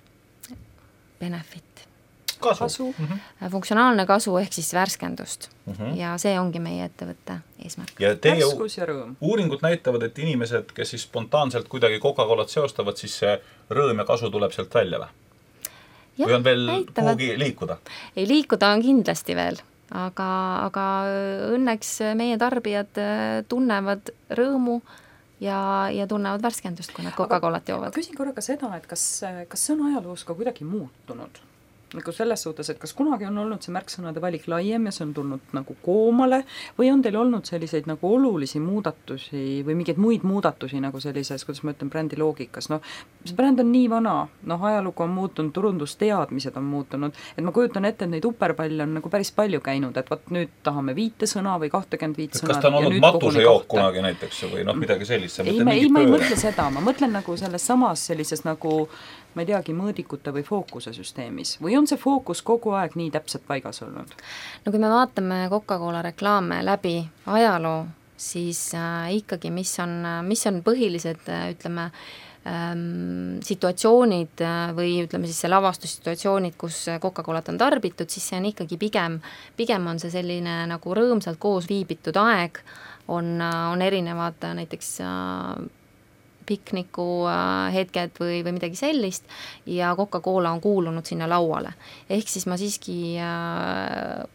benefit. Kasu. kasu. Mm-hmm. Funktsionaalne kasu ehk siis värskendust. Mm-hmm. Ja see ongi meie ettevõtte eesmärk. Ja teie uuringud näitavad, et inimesed, kes siis spontaanselt kuidagi Coca-Colat seostavad, siis see rõõm ja kasu tuleb sealt välja või? Ja, või on veel näitavad. Kuhugi liikuda? Ei, liikuda on kindlasti veel. Aga, aga õnneks meie tarbijad tunnevad rõõmu ja, ja tunnevad värskendust, kui nad Coca-Colat joovad. Küsin korra ka seda, et kas, kas see on ajaloos ka kuidagi muutunud? Nagu selles suhtes, et kas kunagi on olnud see märksõnade valik laiem ja see on tulnud nagu koomale või on teil olnud selliseid nagu olulisi muudatusi või mingeid muid muudatusi nagu sellises, kuidas ma ütlen, brändi loogikas, noh, see bränd on nii vana, noh, ajalugu on muutunud, turundusteadmised on muutunud, et ma kujutan ette, et neid uperpalle on nagu päris palju käinud, et võt nüüd tahame viite sõna või kahtekümmend viit sõna. Kas ta on olnud matusejook kunagi näiteks või noh, midagi sellist? Ei, ma, ei, ma ei mõtle seda, ma mõtlen nagu selles samas sellises nagu ma ei teagi, mõõdikute või fookuse süsteemis või on see fookus kogu aeg nii täpselt paigas olnud? No kui me vaatame Coca-Cola reklaame läbi ajaloo, siis äh, ikkagi mis on, mis on põhilised äh, ütleme ähm, situatsioonid äh, või ütleme siis see lavastussituatsioonid, kus Coca-Colat on tarbitud, siis see on ikkagi pigem, pigem on see selline nagu rõõmsalt koos viibitud aeg, on, on erinevad äh, näiteks äh, pikniku hetked või, või midagi sellist ja Coca-Cola on kuulunud sinna lauale. Ehk siis ma siiski äh,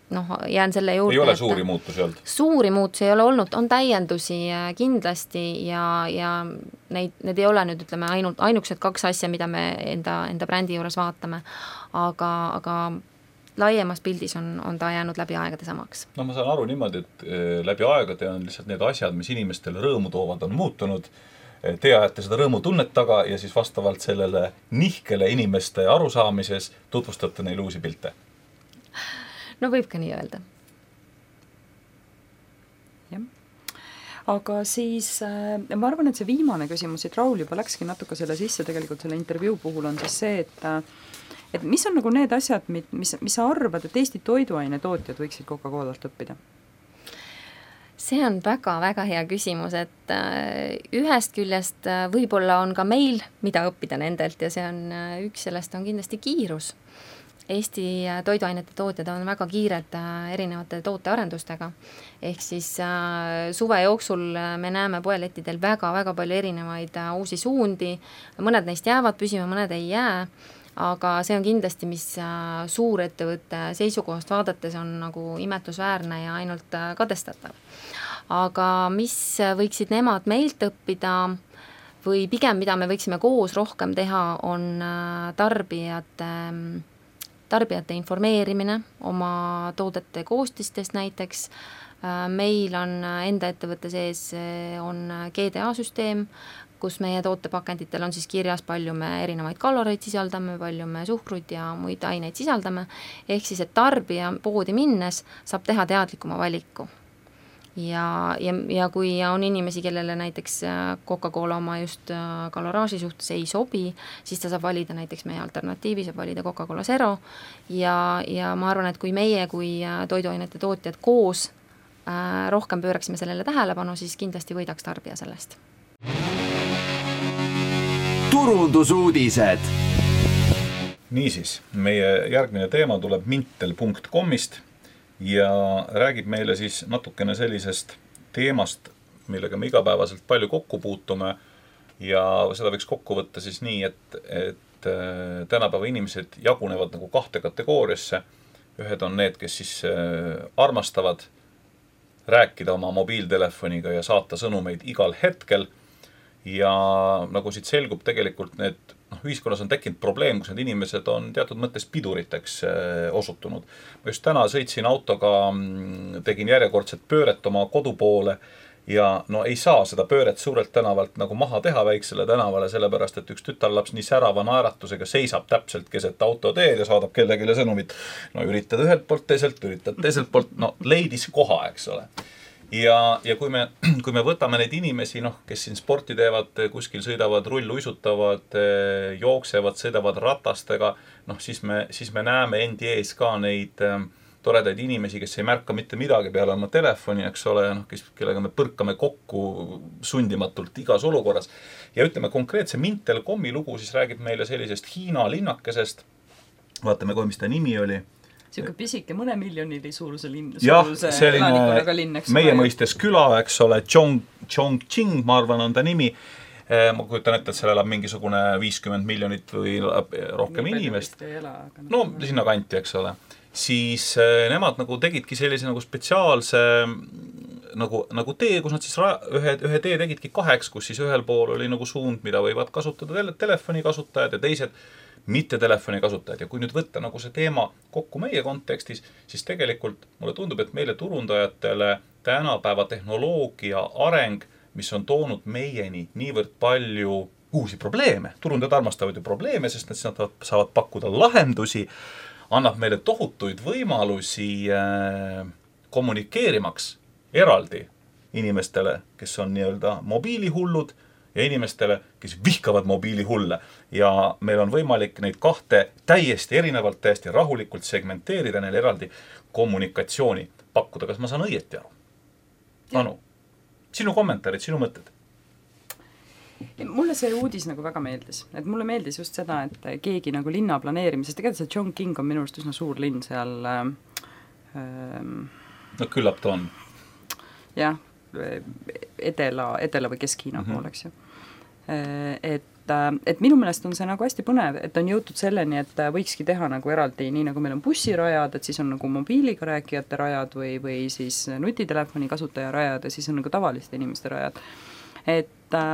noh, jään selle juurde. Ei ole suuri muutusi olnud? Suuri muutusi ei ole olnud, on täiendusi kindlasti ja, ja neid, need ei ole nüüd, ütleme, ainult, ainukesed kaks asja, mida me enda, enda brändi juures vaatame, aga, aga laiemas pildis on, on ta jäänud läbi aegade samaks. No ma saan aru niimoodi, et läbi aegade on lihtsalt need asjad, mis inimestele rõõmu toovad, on muutunud. Te ajate seda rõõmu tunnet taga ja siis vastavalt sellele nihkele inimeste arusaamises tutvustate neile uusi pilte. No võib ka nii öelda. Jah. Aga siis äh, ma arvan, et see viimane küsimus, et Raul juba läkski natuke selle sisse, tegelikult selle intervjuu puhul on siis see, et et mis on nagu need asjad, mis, mis sa arvad, et Eesti toiduainetootjad võiksid Coca-Colalt õppida? See on väga-väga hea küsimus, et ühest küljest võib-olla on ka meil, mida õppida nendelt ja see on, üks sellest on kindlasti kiirus. Eesti toiduainete tootjad on väga kiired erinevate tootearendustega, ehk siis suve jooksul me näeme poelettidel väga-väga palju erinevaid uusi suundi, mõned neist jäävad püsima, mõned ei jää, aga see on kindlasti, mis suurettevõtte seisukohast vaadates on nagu imetlusväärne ja ainult kadestatav. Aga mis võiksid nemad meilt õppida või pigem, mida me võiksime koos rohkem teha, on tarbijate, tarbijate informeerimine oma toodete koostistest näiteks. Meil on enda ettevõtte sees on G D A-süsteem, kus meie tootepakenditel on siis kirjas, palju me erinevaid kaloreid sisaldame, palju me suhkrut ja muid aineid sisaldame, ehk siis, et tarbija poodi minnes saab teha teadlikuma valiku. Ja, ja, ja kui on inimesi, kellele näiteks Coca-Cola oma just kaloraaži suhtes ei sobi, siis ta saab valida näiteks meie alternatiivi, saab valida Coca-Cola Zero ja, ja ma arvan, et kui meie kui toiduainete tootjad koos äh, rohkem pööraksime sellele tähelepanu, siis kindlasti võidaks tarbija sellest. Turundusuudised. Niisiis, meie järgmine teema tuleb mintel punkt comist ja räägib meile siis natukene sellisest teemast, millega me igapäevaselt palju kokku puutume ja seda võiks kokku võtta siis nii, et, et tänapäeva inimesed jagunevad nagu kahte kategooriasse. Ühed on need, kes siis armastavad rääkida oma mobiiltelefoniga ja saata sõnumeid igal hetkel. Ja nagu siit selgub, tegelikult need, noh, ühiskonnas on tekkinud probleem, kus need inimesed on teatud mõttes piduriteks osutunud. Ma just täna sõitsin autoga, tegin järjekordset pööret oma kodu poole ja no ei saa seda pööret suurelt tänavalt nagu maha teha väiksele tänavale, sellepärast, et üks tütarlaps nii särava naeratusega seisab täpselt keset autoteed ja saadab kellegile sõnumit. No üritad ühelt poolt, teiselt, üritad teiselt poolt, no leidis koha, eks ole. Ja, ja kui me, kui me võtame neid inimesi, noh, kes siin sporti teevad, kuskil sõidavad, rullu uisutavad, jooksevad, sõidavad ratastega, noh, siis me, siis me näeme endi ees ka neid toredaid inimesi, kes ei märka mitte midagi peale oma telefoni, eks ole, noh, kes, kellega me põrkame kokku sundimatult igas olukorras. Ja ütleme, konkreetse mintel punkt comi lugu siis räägib meile sellisest Hiina linnakesest. Vaatame kohe, mis ta nimi oli. Siuke pisike mõne miljonili suuruse linn. Jah, selline linn, meie mõistes küla, eks ole, Chong, Chongqing, ma arvan, on ta nimi. Ma kujutan ette, et seal elab mingisugune viiskümmend miljonit või rohkem nii inimest. Ela, no, sinna kanti, eks ole. Siis nemad nagu tegidki sellise nagu spetsiaalse nagu, nagu tee, kus nad siis ra- ühe, ühe tee tegidki kaheks, kus siis ühel pool oli nagu suund, mida võivad kasutada tele- telefoni kasutajad ja teised mitte telefoni kasutajad. Ja kui nüüd võtta nagu see teema kokku meie kontekstis, siis tegelikult mulle tundub, et meile turundajatele tänapäeva tehnoloogia areng, mis on toonud meieni niivõrd palju uusi probleeme. Turundajad armastavad ju probleeme, sest nad saavad pakkuda lahendusi, annab meile tohutuid võimalusi kommunikeerimaks eraldi inimestele, kes on nii-öelda mobiilihullud ja inimestele, kes vihkavad mobiilihulle. Ja meil on võimalik neid kahte täiesti erinevalt, täiesti rahulikult segmenteerida, neil eraldi kommunikatsiooni pakkuda. Kas ma saan õieti aru? Anu, sinu kommentaarid, sinu mõtted? Mulle see uudis nagu väga meeldis. Et mulle meeldis just seda, et keegi nagu linna planeerimises, tegelikult see Chongqing on minu arust üsna suur linn seal. Ähm, no küllap ta on. Jah, edela, edela või Kesk-Hiina mm-hmm. pool, eks ju. Et et minu meelest on see nagu hästi põnev, et on jõutud selleni, et võikski teha nagu eraldi, nii nagu meil on bussirajad, et siis on nagu mobiiliga rääkijate rajad või, või siis nutitelefoni kasutaja rajad ja siis on nagu tavaliste inimeste rajad. Et,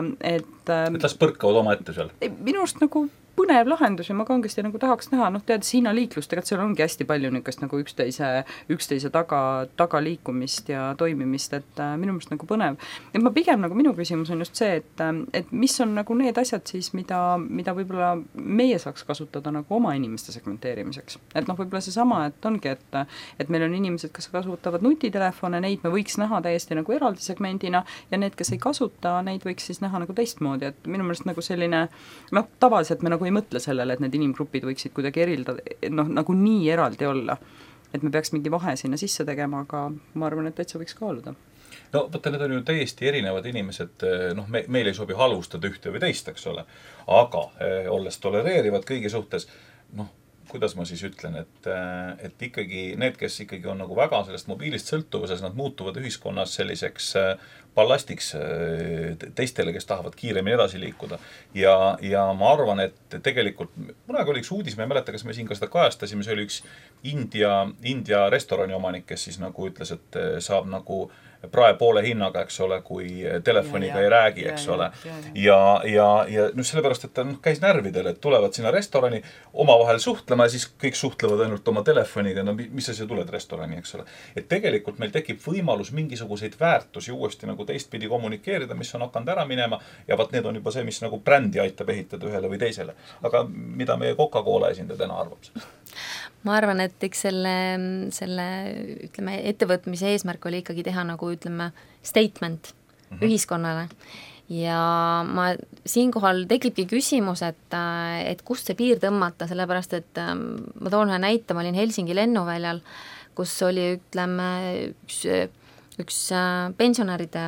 et, et las põrkavad oma ette seal? Minu arust nagu põnev lahendus ja ma kangesti nagu tahaks näha, noh tead, Hiina liiklustega, et seal ongi hästi palju niisugust nagu üksteise, üksteise taga, taga liikumist ja toimimist, et äh, minu meelest nagu põnev. Et ma pigem nagu minu küsimus on just see, et, et mis on nagu need asjad siis, mida, mida võib-olla meie saaks kasutada nagu oma inimeste segmenteerimiseks. Et noh, võib-olla see sama, et ongi, et, et meil on inimesed, kes kasutavad nutitelefone, neid me võiks näha täiesti nagu eraldi segmendina ja need, kes ei kasuta, neid võiks siis näha nagu teistmoodi, et minu meelest nagu selline, noh, tavaliselt me nagu ei mõtle sellele, et need inimgrupid võiksid kuidagi erilda, noh, nagu nii eraldi olla. Et me peaks mingi vahe sinna sisse tegema, aga ma arvan, et täitsa võiks kaaluda. No võtta, need on ju täiesti erinevad inimesed, noh, me, meil ei sobi halvustada ühte või teist, eks ole, aga eh, olles tolereerivad kõigi suhtes, noh, kuidas ma siis ütlen, et, et ikkagi need, kes ikkagi on nagu väga sellest mobiilist sõltuvuses, nad muutuvad ühiskonnas selliseks ballastiks teistele, kes tahavad kiiremini edasi liikuda. Ja, ja ma arvan, et tegelikult, mõnega oli üks uudis, ma ei mäleta, kas me siin ka seda kajastasime, see oli üks India, India restorani omanik, kes siis nagu ütles, et saab nagu prae poole hinnaga, eks ole, kui telefoniga ja, ja, ei räägi, eks ja, ole. Ja, ja, ja, ja nüüd sellepärast, et ta noh, käis närvidel, et tulevad sinna restorani omavahel suhtlema ja siis kõik suhtlevad ainult oma telefoniga, no mis sa siia tuled restorani, eks ole. Et tegelikult meil tekib võimalus mingisuguseid väärtusi uuesti nagu teistpidi kommunikeerida, mis on hakanud ära minema ja vaat need on juba see, mis nagu brändi aitab ehitada ühele või teisele. Aga mida meie Coca-Cola esindaja täna arvab sellest? Ma arvan, et eks selle, selle ütleme, ettevõtmise eesmärk oli ikkagi teha nagu ütleme statement mm-hmm. ühiskonnale ja ma siinkohal tekibki küsimus, et, et kust see piir tõmmata, sellepärast et ma toon ühe näite, ma olin Helsingi lennuväljal, kus oli ütleme üks, üks pensionäride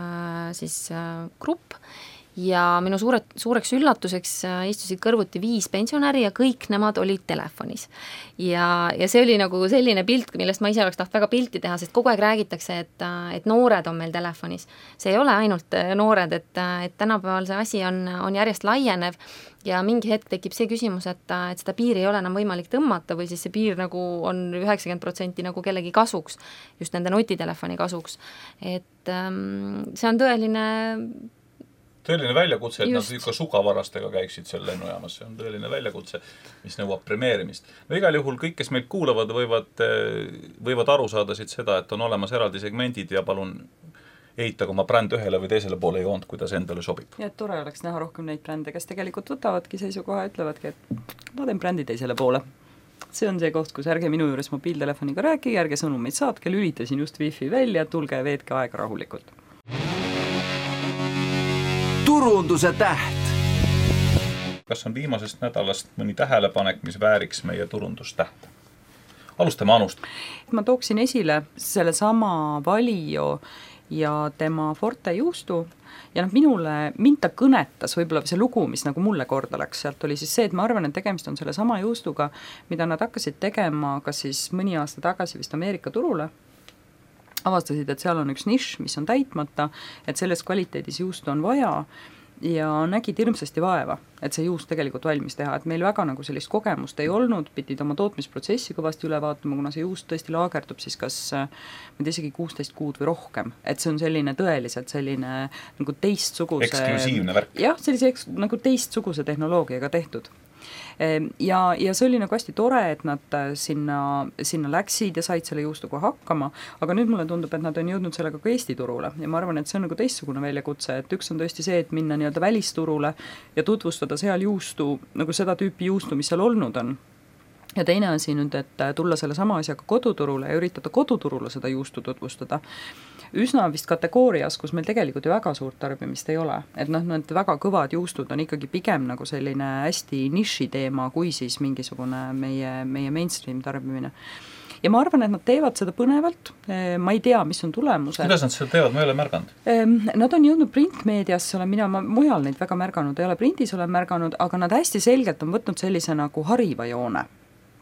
siis grupp ja minu suure, suureks üllatuseks istusid kõrvuti viis pensionäri ja kõik nemad olid telefonis. Ja, ja see oli nagu selline pilt, millest ma ise oleks taht väga pilti teha, sest kogu aeg räägitakse, et, et noored on meil telefonis. See ei ole ainult noored, et, et tänapäeval see asi on, on järjest laienev ja mingi hetk tekib see küsimus, et, et seda piiri ei ole enam võimalik tõmmata või siis see piir nagu on üheksakümmend protsenti nagu kellegi kasuks, just nende nutitelefoni kasuks. Et ähm, see on tõeline tõeline väljakutse, et Just. Nad ikka sugavarastega käiksid seal lennujaamas. See on tõeline väljakutse, mis nõuab premeerimist. No igal juhul kõik, kes meid kuulavad, võivad, võivad aru saada siit seda, et on olemas eraldi segmendid ja palun ehitage oma bränd ühele või teisele poole joont, kuidas endale sobib. Ja et tore oleks näha rohkem neid brände, kes tegelikult võtavadki seisukoha ja ütlevadki, et ma teen brändi teisele poole. See on see koht, kus ärge minu juures mobiiltelefoniga rääkige, ärge sõnumeid saatke, lülitasin just wifi välja, tulge ja veetke aega rahulikult. Turunduse täht. Kas on viimasest nädalast mõni tähelepanek, mis vääriks meie turundustäht? Alustame Anust. Ma tooksin esile selle sama Valio ja tema Forte juustu ja noh, minule, mind ta kõnetas võib-olla see lugu, mis nagu mulle korda läks, sealt oli siis see, et ma arvan, et tegemist on selle sama juustuga, mida nad hakkasid tegema kas siis mõni aasta tagasi vist Ameerika turule, avastasid, et seal on üks nišš, mis on täitmata, et selles kvaliteedis juustu on vaja ja nägid hirmsasti vaeva, et see juust tegelikult valmis teha, et meil väga nagu sellist kogemust ei olnud, pidid oma tootmisprotsessi kõvasti üle vaatama, kuna see juust tõesti laagerdub siis kas ma ei tea, isegi kuusteist kuud või rohkem, et see on selline tõeliselt selline nagu teistsuguse eksklusiivne värk. Jah, sellise eks, nagu teistsuguse tehnoloogiaga tehtud. Ja, ja see oli nagu hästi tore, et nad sinna, sinna läksid ja said selle juustuga hakkama, aga nüüd mulle tundub, et nad on jõudnud sellega ka Eesti turule ja ma arvan, et see on nagu teistsugune väljakutse, et üks on tõesti see, et minna nii-öelda välisturule ja tutvustada seal juustu, nagu seda tüüpi juustu, mis seal olnud on. Ja teine asi nüüd, et tulla selle sama asjaga koduturule ja üritada koduturule seda juustu tutvustada. Üsna vist kategoorias, kus meil tegelikult ju väga suurt tarbimist ei ole. Et noh, need väga kõvad juustud on ikkagi pigem nagu selline hästi niši teema, kui siis mingisugune meie, meie mainstream tarbimine. Ja ma arvan, et nad teevad seda põnevalt, ma ei tea, mis on tulemused. Kuidas nad seda teevad, ma ei ole märganud? Nad on jõudnud printmeediasse, olen mina ma mujal neid väga märganud, ei ole printis olen märganud, aga nad hästi selgelt on võtnud sellise nagu hariva joone.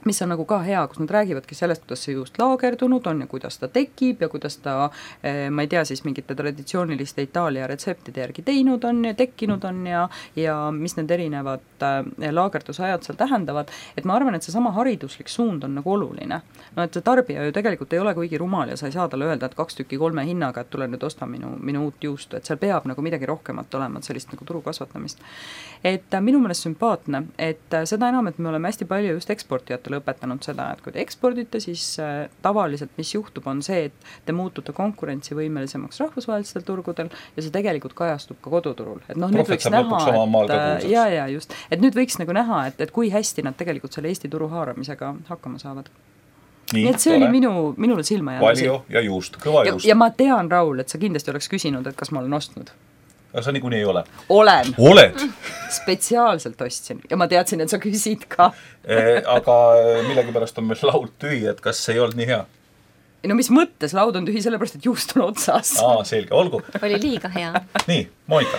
mis on nagu ka hea, kus nad räägivadki sellest, kuidas see juust laagerdunud on ja kuidas ta tekib ja kuidas ta, ma ei tea, siis mingite traditsiooniliste Itaalia retseptide järgi teinud on ja tekkinud on ja, ja mis need erinevad laagerdusajad seal tähendavad, et ma arvan, et seesama hariduslik suund on nagu oluline. No et see tarbija ju tegelikult ei ole kuigi rumal ja sa ei saa talle öelda, et kaks tükki kolme hinnaga, et tule nüüd osta minu, minu uut juustu, et seal peab nagu midagi rohkemat olema, sellist nagu turu kasvatamist. Et minu meelest sümpaatne, et seda enam, et me oleme hästi palju just eksportijatele õpetanud seda, et kui te ekspordite, siis äh, tavaliselt mis juhtub, on see, et te muutute konkurentsivõimelisemaks rahvusvahelistel turgudel ja see tegelikult kajastub ka koduturul. Et noh, nüüd võiks näha, et, ja, ja just, et nüüd võiks nagu näha, et, et kui hästi nad tegelikult selle Eesti turu haaramisega hakkama saavad. Nii, nii et see tore. Oli minu, minule silma jäänud. Palju ja juust, kõva ja, juust. Ja ma tean, Raul, et sa kindlasti oleks küsinud, et kas ma olen ostnud. Aga sa niikuinii ei ole. Olen. Oled? Spetsiaalselt ostsin ja ma teadsin, et sa küsid ka. e, aga millegipärast on meil laud tühi, et kas see ei olnud nii hea? No mis mõttes laud on tühi, sellepärast, et juust on otsas. Aa, selge, olgu. Oli liiga hea. Nii, Monika.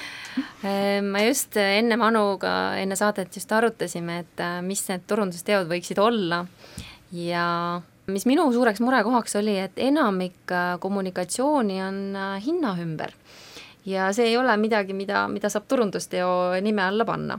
Ma just enne Manuga, enne saadet just arutasime, et mis need turundusteod võiksid olla ja mis minu suureks murekohaks oli, et enamik kommunikatsiooni on hinna ümber. Ja see ei ole midagi, mida, mida saab turundusteo nime alla panna.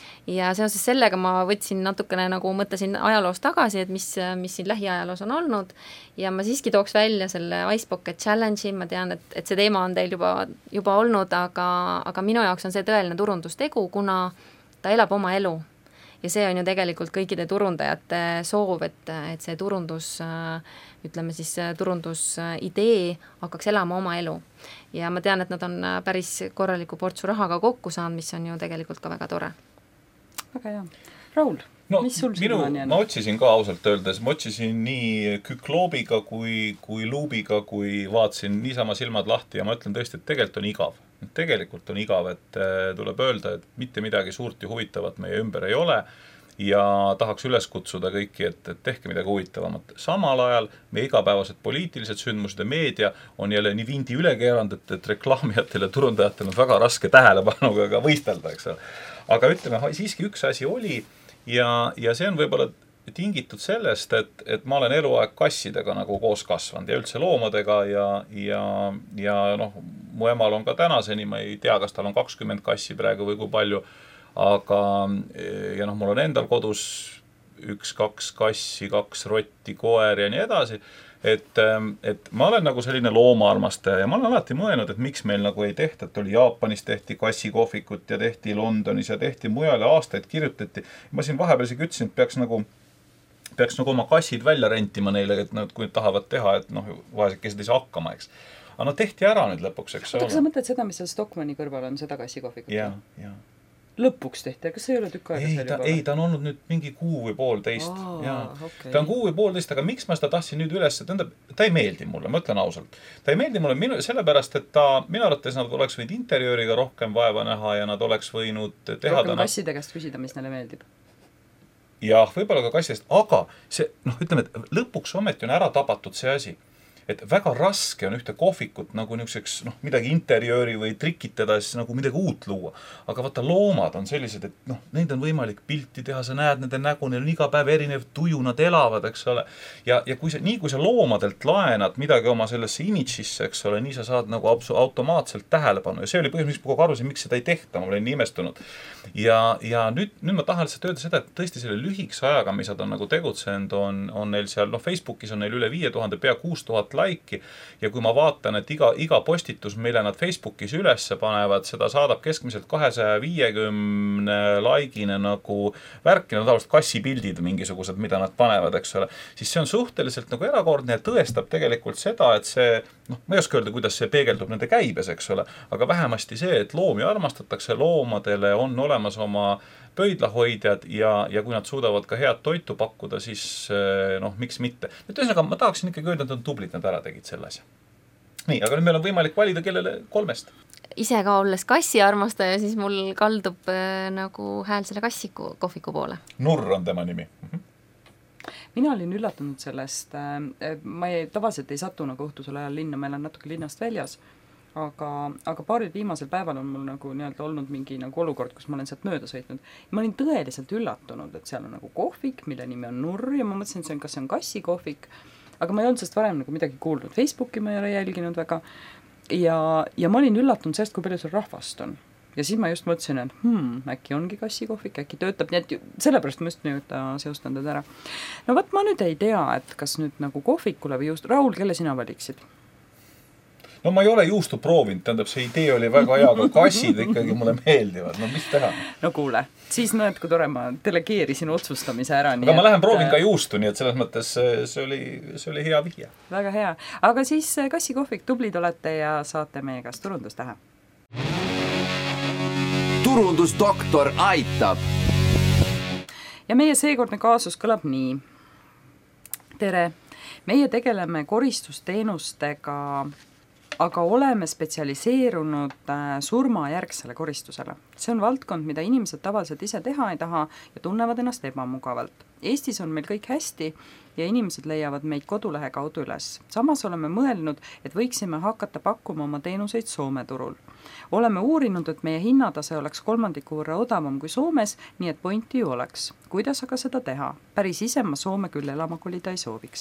Ja seoses sellega ma võtsin natukene nagu mõtlesin ajaloos tagasi, et mis, mis siin lähiajaloos on olnud ja ma siiski tooks välja selle Ice Pocket Challenge'i, ma tean, et, et see teema on teil juba, juba olnud, aga, aga minu jaoks on see tõeline turundustegu, kuna ta elab oma elu. Ja see on ju tegelikult kõikide turundajate soov, et, et see turundus, ütleme siis turundusidee hakkaks elama oma elu. Ja ma tean, et nad on päris korraliku portsu rahaga kokku saanud, mis on ju tegelikult ka väga tore. Väga hea. Raul, no, mis sul minu, silma on jäänud? Ma otsisin ka ausalt öeldes, ma otsisin nii kükloobiga kui, kui luubiga, kui vaatsin niisama silmad lahti ja ma ütlen tõesti, et tegelikult on igav. Tegelikult on igav, et tuleb öelda, et mitte midagi suurt ja huvitavat meie ümber ei ole ja tahaks üles kutsuda kõiki, et, et tehke midagi huvitavamat. Samal ajal meie igapäevased poliitilised sündmused ja meedia on jälle nii vindi üle keeranud, et, et reklaamijatel ja turundajatel on väga raske tähelepanuga ka võistelda, eks ole. Aga ütleme, siiski üks asi oli ja, ja see on võib-olla tingitud sellest, et, et ma olen eluaeg kassidega nagu koos kasvanud ja üldse loomadega ja, ja, ja noh, mu emal on ka tänaseni, ma ei tea, kas tal on kakskümmend kassi praegu või kui palju, aga ja noh, mul on endal kodus üks, kaks kassi, kaks rotti, koer ja nii edasi, et, et ma olen nagu selline loomaarmastaja ja ma olen alati mõelnud, et miks meil nagu ei tehta, et oli Jaapanis tehti kassikohvikut ja tehti Londonis ja tehti mujal ja aastaid kirjutati. Ma siin vahepeal isegi ütlesin, et peaks nagu peaks nagu oma kassid välja rentima neile, et nad, kui nad tahavad teha, et noh, vaesekesed ei saa hakkama, eks. Aga no tehti ära nüüd lõpuks, eks ole. Kas sa mõtled seda, mis seal Stockmanni kõrval on, seda kassikohvikut? Jaa, jaa. Lõpuks tehti, kas see ei ole tükk aega ei, ta, ei, ta on olnud nüüd mingi kuu või poolteist. Oh, ja. Okay. Ta on kuu või poolteist, aga miks ma seda tahtsin nüüd üles, tähendab, ta ei meeldi mulle, ma ütlen ausalt. Ta ei meeldi mulle minu, sellepärast, et ta, minu arvates nad oleks võinud interjööriga rohkem vaeva näha ja nad oleks võinud teha... Rohkem kasside käest küsida, mis neile meeldib. Jah, võib-olla ka kassidest, aga see, noh, ütleme, et lõpuks ometi on ära tabatud see asi, et väga raske on ühte kohvikut nagu niisuguseks, noh, midagi interjööri või trikitada, siis nagu midagi uut luua. Aga vaata, loomad on sellised, et noh, neid on võimalik pilti teha, sa näed nende nägu, neil on iga päev erinev tuju, nad elavad, eks ole. Ja, ja kui sa, nii kui sa loomadelt laenad midagi oma sellesse imidžisse, eks ole, nii sa saad nagu automaatselt tähelepanu. Ja see oli põhjus, miks ma kogu arvasin, miks seda ei tehta, ma olen nii imestunud. Ja, ja nüüd, nüüd ma tahan lihtsalt öelda seda, et tõesti selle lühikse ajaga, mis nad on nagu tegutsenud, on, on neil seal, noh, Facebookis on neil üle viie tuhande, pea kuus tuhat laiki ja kui ma vaatan, et iga, iga postitus, mille nad Facebookis ülesse panevad, seda saadab keskmiselt kahesaja viiekümne laigine nagu värki, nad tavaliselt kassipildid mingisugused, mida nad panevad, eks ole, siis see on suhteliselt nagu erakordne ja tõestab tegelikult seda, et see, noh, ma ei oska öelda, kuidas see peegeldub nende käibes, eks ole, aga vähemasti see, et loomi armastatakse, loomadele on olemas oma pöidlahoidjad ja, ja kui nad suudavad ka head toitu pakkuda, siis noh, miks mitte. Nüüd ühesõnaga, ma tahaksin ikkagi öelda, et nad tublid, nad ära tegid selle asja. Nii, aga nüüd meil on võimalik valida kellele kolmest. Ise ka olles kassi armastaja, siis mul kaldub äh, nagu hääl selle kassiku kohviku poole. Nurr on tema nimi. Mhm. Mina olin üllatunud sellest, ma ei, tavaliselt ei satu nagu õhtusel ajal linna, ma elan natuke linnast väljas aga, aga paaril viimasel päeval on mul nagu nii-öelda olnud mingi nagu olukord, kus ma olen sealt mööda sõitnud. Ma olin tõeliselt üllatunud, et seal on nagu kohvik, mille nimi on Nurr ja ma mõtlesin, et see on, kas see on kassikohvik, aga ma ei olnud sellest varem nagu midagi kuulnud. Facebooki ma ei ole jälginud väga ja, ja ma olin üllatunud sellest, kui palju seal rahvast on. Ja siis ma just mõtlesin, et hmm, äkki ongi kassikohvik, äkki töötab, nii et sellepärast ma just nüüd seostan teda ära. No võt, ma nüüd ei tea, et kas nüüd nagu kohvikule või just, Raul, kelle sina valiksid? No ma ei ole juustu proovinud, tähendab, see idee oli väga hea, aga kassid ikkagi mulle meeldivad, no mis teha? No kuule, siis näed, kui tore ma delegeerisin otsustamise ära. Aga ma lähen proovin ka juustu, nii et selles mõttes see oli, see oli hea vihja. Väga hea, aga siis kassikohvik, tublid olete ja saate meie käest turundustähe. Turundusdoktor aitab. Ja meie seekordne kaasus kõlab nii. Tere, meie tegeleme koristusteenustega, aga oleme spetsialiseerunud surmajärgsele koristusele. See on valdkond, mida inimesed tavaliselt ise teha ei taha ja tunnevad ennast ebamugavalt. Eestis on meil kõik hästi ja inimesed leiavad meid kodulehe kaudu üles. Samas oleme mõelnud, et võiksime hakata pakkuma oma teenuseid Soome turul. Oleme uurinud, et meie hinnatase oleks kolmandiku võrra odavam kui Soomes, nii et pointi ju oleks. Kuidas aga seda teha? Päris ise ma Soome küll elama kolida ei sooviks.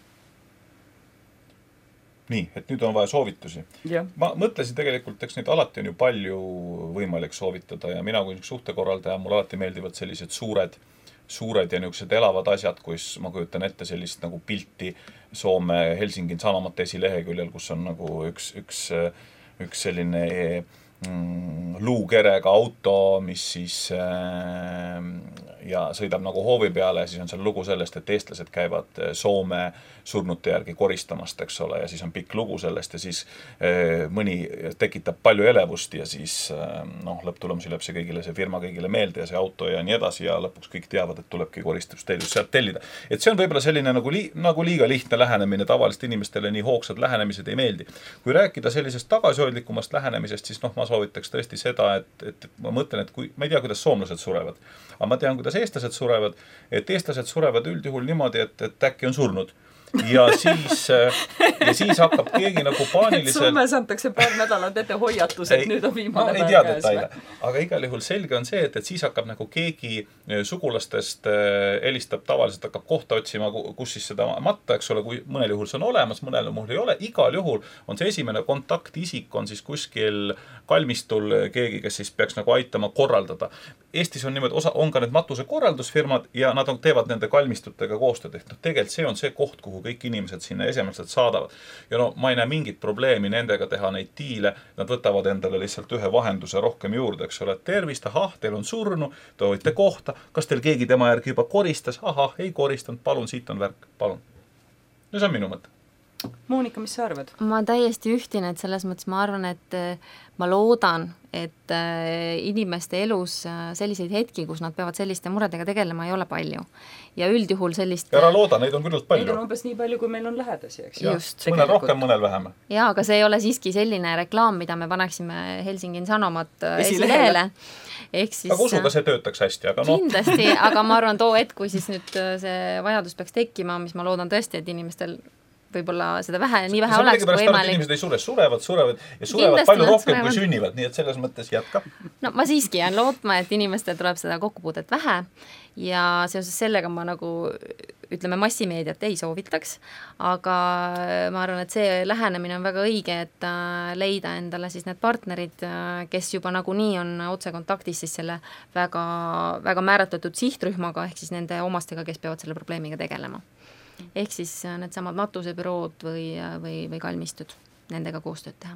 Nii, et nüüd on vaja soovitusi. Ja. Ma mõtlesin tegelikult, eks neid alati on ju palju võimalik soovitada ja mina kui suhtekorraldaja, mul alati meeldivad sellised suured, suured ja niisugused elavad asjad, kus ma kujutan ette sellist nagu pilti Soome Helsingin Sanomate esileheküljel, kus on nagu üks, üks, üks selline mm, luukerega auto, mis siis äh, ja sõidab nagu hoovi peale ja siis on seal lugu sellest, et eestlased käivad Soome surnute järgi koristamast, eks ole, ja siis on pikk lugu sellest ja siis eh, mõni tekitab palju elevust ja siis eh, noh, lõpptulemusi läheb see kõigile, see firma kõigile meelde ja see auto ja nii edasi ja lõpuks kõik teavad, et tulebki koristusteenus sealt tellida. Et see on võib-olla selline nagu, li, nagu liiga lihtne lähenemine, tavaliselt inimestele nii hoogsad lähenemised ei meeldi. Kui rääkida sellisest tagasihoidlikumast lähenemisest, siis noh, ma soovitaks tõesti seda, et, et ma mõtlen, et kui, ma ei tea, kuidas soomlased surevad, aga ma tean, kuidas eestlased surevad, et eestlased surevad üldjuhul niimoodi, et, et äkki on surnud. Ja siis, ja siis hakkab keegi nagu paaniliselt... Soomes antakse paar nädalat ette hoiatus, et ei, nüüd on viimane no, päev käes. Aga igal juhul selge on see, et, et siis hakkab nagu keegi sugulastest helistab, tavaliselt hakkab kohta otsima, kus siis seda matta, eks ole, kui mõnel juhul see on olemas, mõnel juhul ei ole. Igal juhul on see esimene kontaktisik on siis kuskil kalmistul keegi, kes siis peaks nagu aitama korraldada. Eestis on niimoodi, osa, on ka need matuse korraldusfirmad ja nad on, teevad nende kalmistutega koostööd. No, tegelikult see on see koht, kuhu kõik inimesed sinna esimesed saadavad. Ja no ma ei näe mingit probleemi nendega teha neid diile. Nad võtavad endale lihtsalt ühe vahenduse rohkem juurde, eks ole. Tervist, ahah, teil on surnu, te võite kohta. Kas teil keegi tema järgi juba koristas? Ahah, ei koristanud, palun, siit on värk, palun. No see on minu mõte. Moonika, mis sa arvad? Ma täiesti ühtin, et selles mõttes ma arvan, et ma loodan, et inimeste elus selliseid hetki, kus nad peavad selliste muredega tegelema, ei ole palju. Ja üldjuhul sellist... Ära looda, neid on küllalt palju. Neid on umbes nii palju, kui meil on lähedasi, eks? Just. Mõnel rohkem, mõnel vähem. Jaa, aga see ei ole siiski selline reklaam, mida me paneksime Helsingin Sanomat esilehele. Siis, aga usuga see töötaks hästi, aga no... Kindlasti, aga ma arvan too hetk, kui siis nüüd see vajadus peaks tekkima, mis ma loodan tõesti, et inimestel võib-olla seda vähe, nii vähe oleks kui võimalik. Inimesed ei sure, surevad, surevad ja surevad Kindlasti palju rohkem surevad. Kui sünnivad, nii et selles mõttes jätka. No ma siiski jään lootma, et inimestel tuleb seda kokkupuudet vähe ja seoses sellega ma nagu ütleme massimeediat ei soovitaks, aga ma arvan, et see lähenemine on väga õige, et leida endale siis need partnerid, kes juba nagu nii on otse kontaktis siis selle väga, väga määratletud sihtrühmaga ehk siis nende omastega, kes peavad selle probleemiga tegelema. Ehk siis need samad matusebürood või, või, või kalmistud, nendega koostööd teha.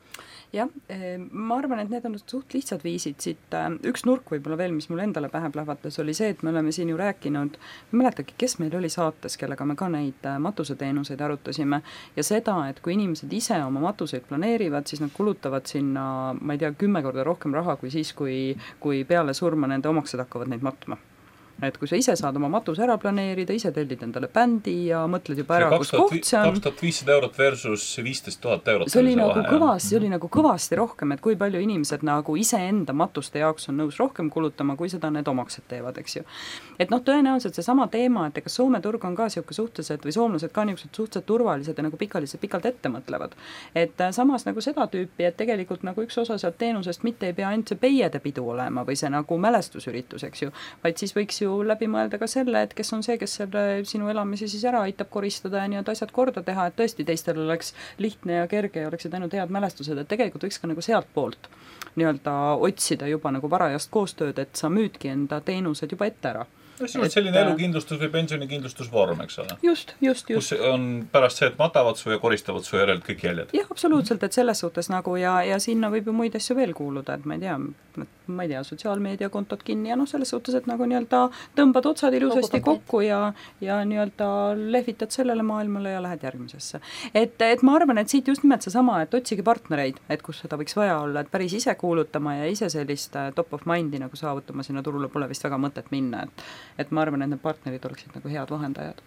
Jah, ma arvan, et need on suht lihtsad viisid siit. Üks nurk võib-olla veel, mis mul endale pähe plahvatas, oli see, et me oleme siin ju rääkinud, ma mäletagi, kes meil oli saates, kellega me ka neid matuseteenuseid arutasime ja seda, et kui inimesed ise oma matuseid planeerivad, siis nad kulutavad sinna, ma ei tea, kümme korda rohkem raha kui siis, kui, kui peale surma nende omaksed hakkavad neid matma. et kui sa ise saad oma matuse ära planeerida, ise tellid endale bändi ja mõtled juba ära, kus koht see on. kaks tuhat viissada eurot versus viisteist tuhat eurot. See oli, nagu kõvasti, see oli nagu kõvasti rohkem, et kui palju inimesed nagu iseenda matuste jaoks on nõus rohkem kulutama, kui seda need omaksed teevad, eks ju. Et noh, tõenäoliselt see sama teema, et ega Soome turg on ka siuke suhteliselt või soomlased ka niisugused suhteliselt turvalised ja nagu pikaliselt pikalt ette mõtlevad. Et samas nagu seda tüüpi, et tegelikult nagu üks osa sealt teenusest mitte ei pea ainult see peiede pidu olema või see nagu mälestusüritus, eks ju, vaid siis võiks ju läbi mõelda ka selle, et kes on see, kes selle sinu elamise siis ära aitab koristada ja nii-öelda asjad korda teha, et tõesti teistel oleks lihtne ja kerge ja oleksid ainult head mälestused, et tegelikult võiks ka nagu sealt poolt nii-öelda otsida juba nagu varajast koostööd, et sa müüdki enda teenused juba ette ära. Et selline elukindlustus või pensionikindlustusvorm, eks ole. Just, just, just. Kus on pärast see, et matavad su ja koristavad su järelt kõik jäljed. Jah, absoluutselt, et selles suhtes nagu ja, ja sinna võib ju muid asju veel kuuluda, et ma ei tea, ma ei tea, sotsiaalmeediakontod kinni ja noh, selles suhtes, et nagu nii-öelda tõmbad otsad ilusasti kokku ja, ja nii-öelda lehvitad sellele maailmale ja lähed järgmisesse. Et, et ma arvan, et siit just nimelt see sama, et otsige partnereid, et kus seda võiks vaja olla, et päris ise kuulutama ja ise sellist top of mindi nagu saavutama sinna turule pole vist väga mõtet minna, et et ma arvan, et need partnerid oleksid nagu head vahendajad.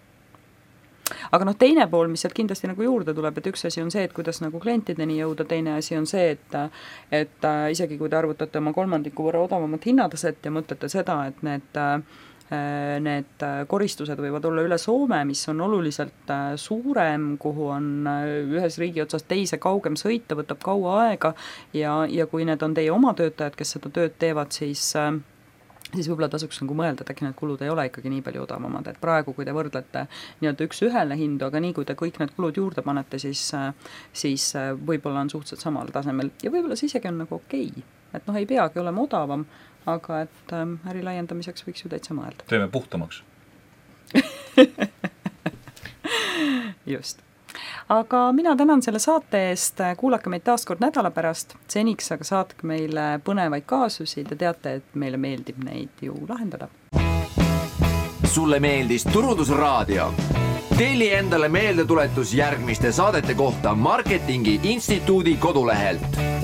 Aga noh, teine pool, mis sealt kindlasti nagu juurde tuleb, et üks asi on see, et kuidas nagu klientideni jõuda, teine asi on see, et et isegi kui te arvutate oma kolmandiku võrra odavamat hinnataset ja mõtlete seda, et need need koristused võivad olla üle Soome, mis on oluliselt suurem, kuhu on ühes riigi otsast teise kaugem sõita, võtab kaua aega ja, ja kui need on teie oma töötajad, kes seda tööd teevad, siis siis võib-olla tasuks nagu mõelda, et äkki need kulud ei ole ikkagi nii palju odavamad, et praegu, kui te võrdlete nii-öelda üks ühele hindu, aga nii kui te kõik need kulud juurde panete, siis, siis võib-olla on suhteliselt samal tasemel ja võib-olla see isegi on nagu okei, et noh, ei peagi olema odavam, aga et äri laiendamiseks võiks ju täitsa mõelda. Teeme puhtamaks. Just. Aga mina tänan selle saate eest, kuulake meid taas kord nädala pärast, seniks aga saatke meile põnevaid kaasusi, te teate, et meile meeldib neid ju lahendada. Sulle meeldis Turundusraadio? Telli endale meeldetuletus järgmiste saadete kohta Marketingi Instituudi kodulehelt.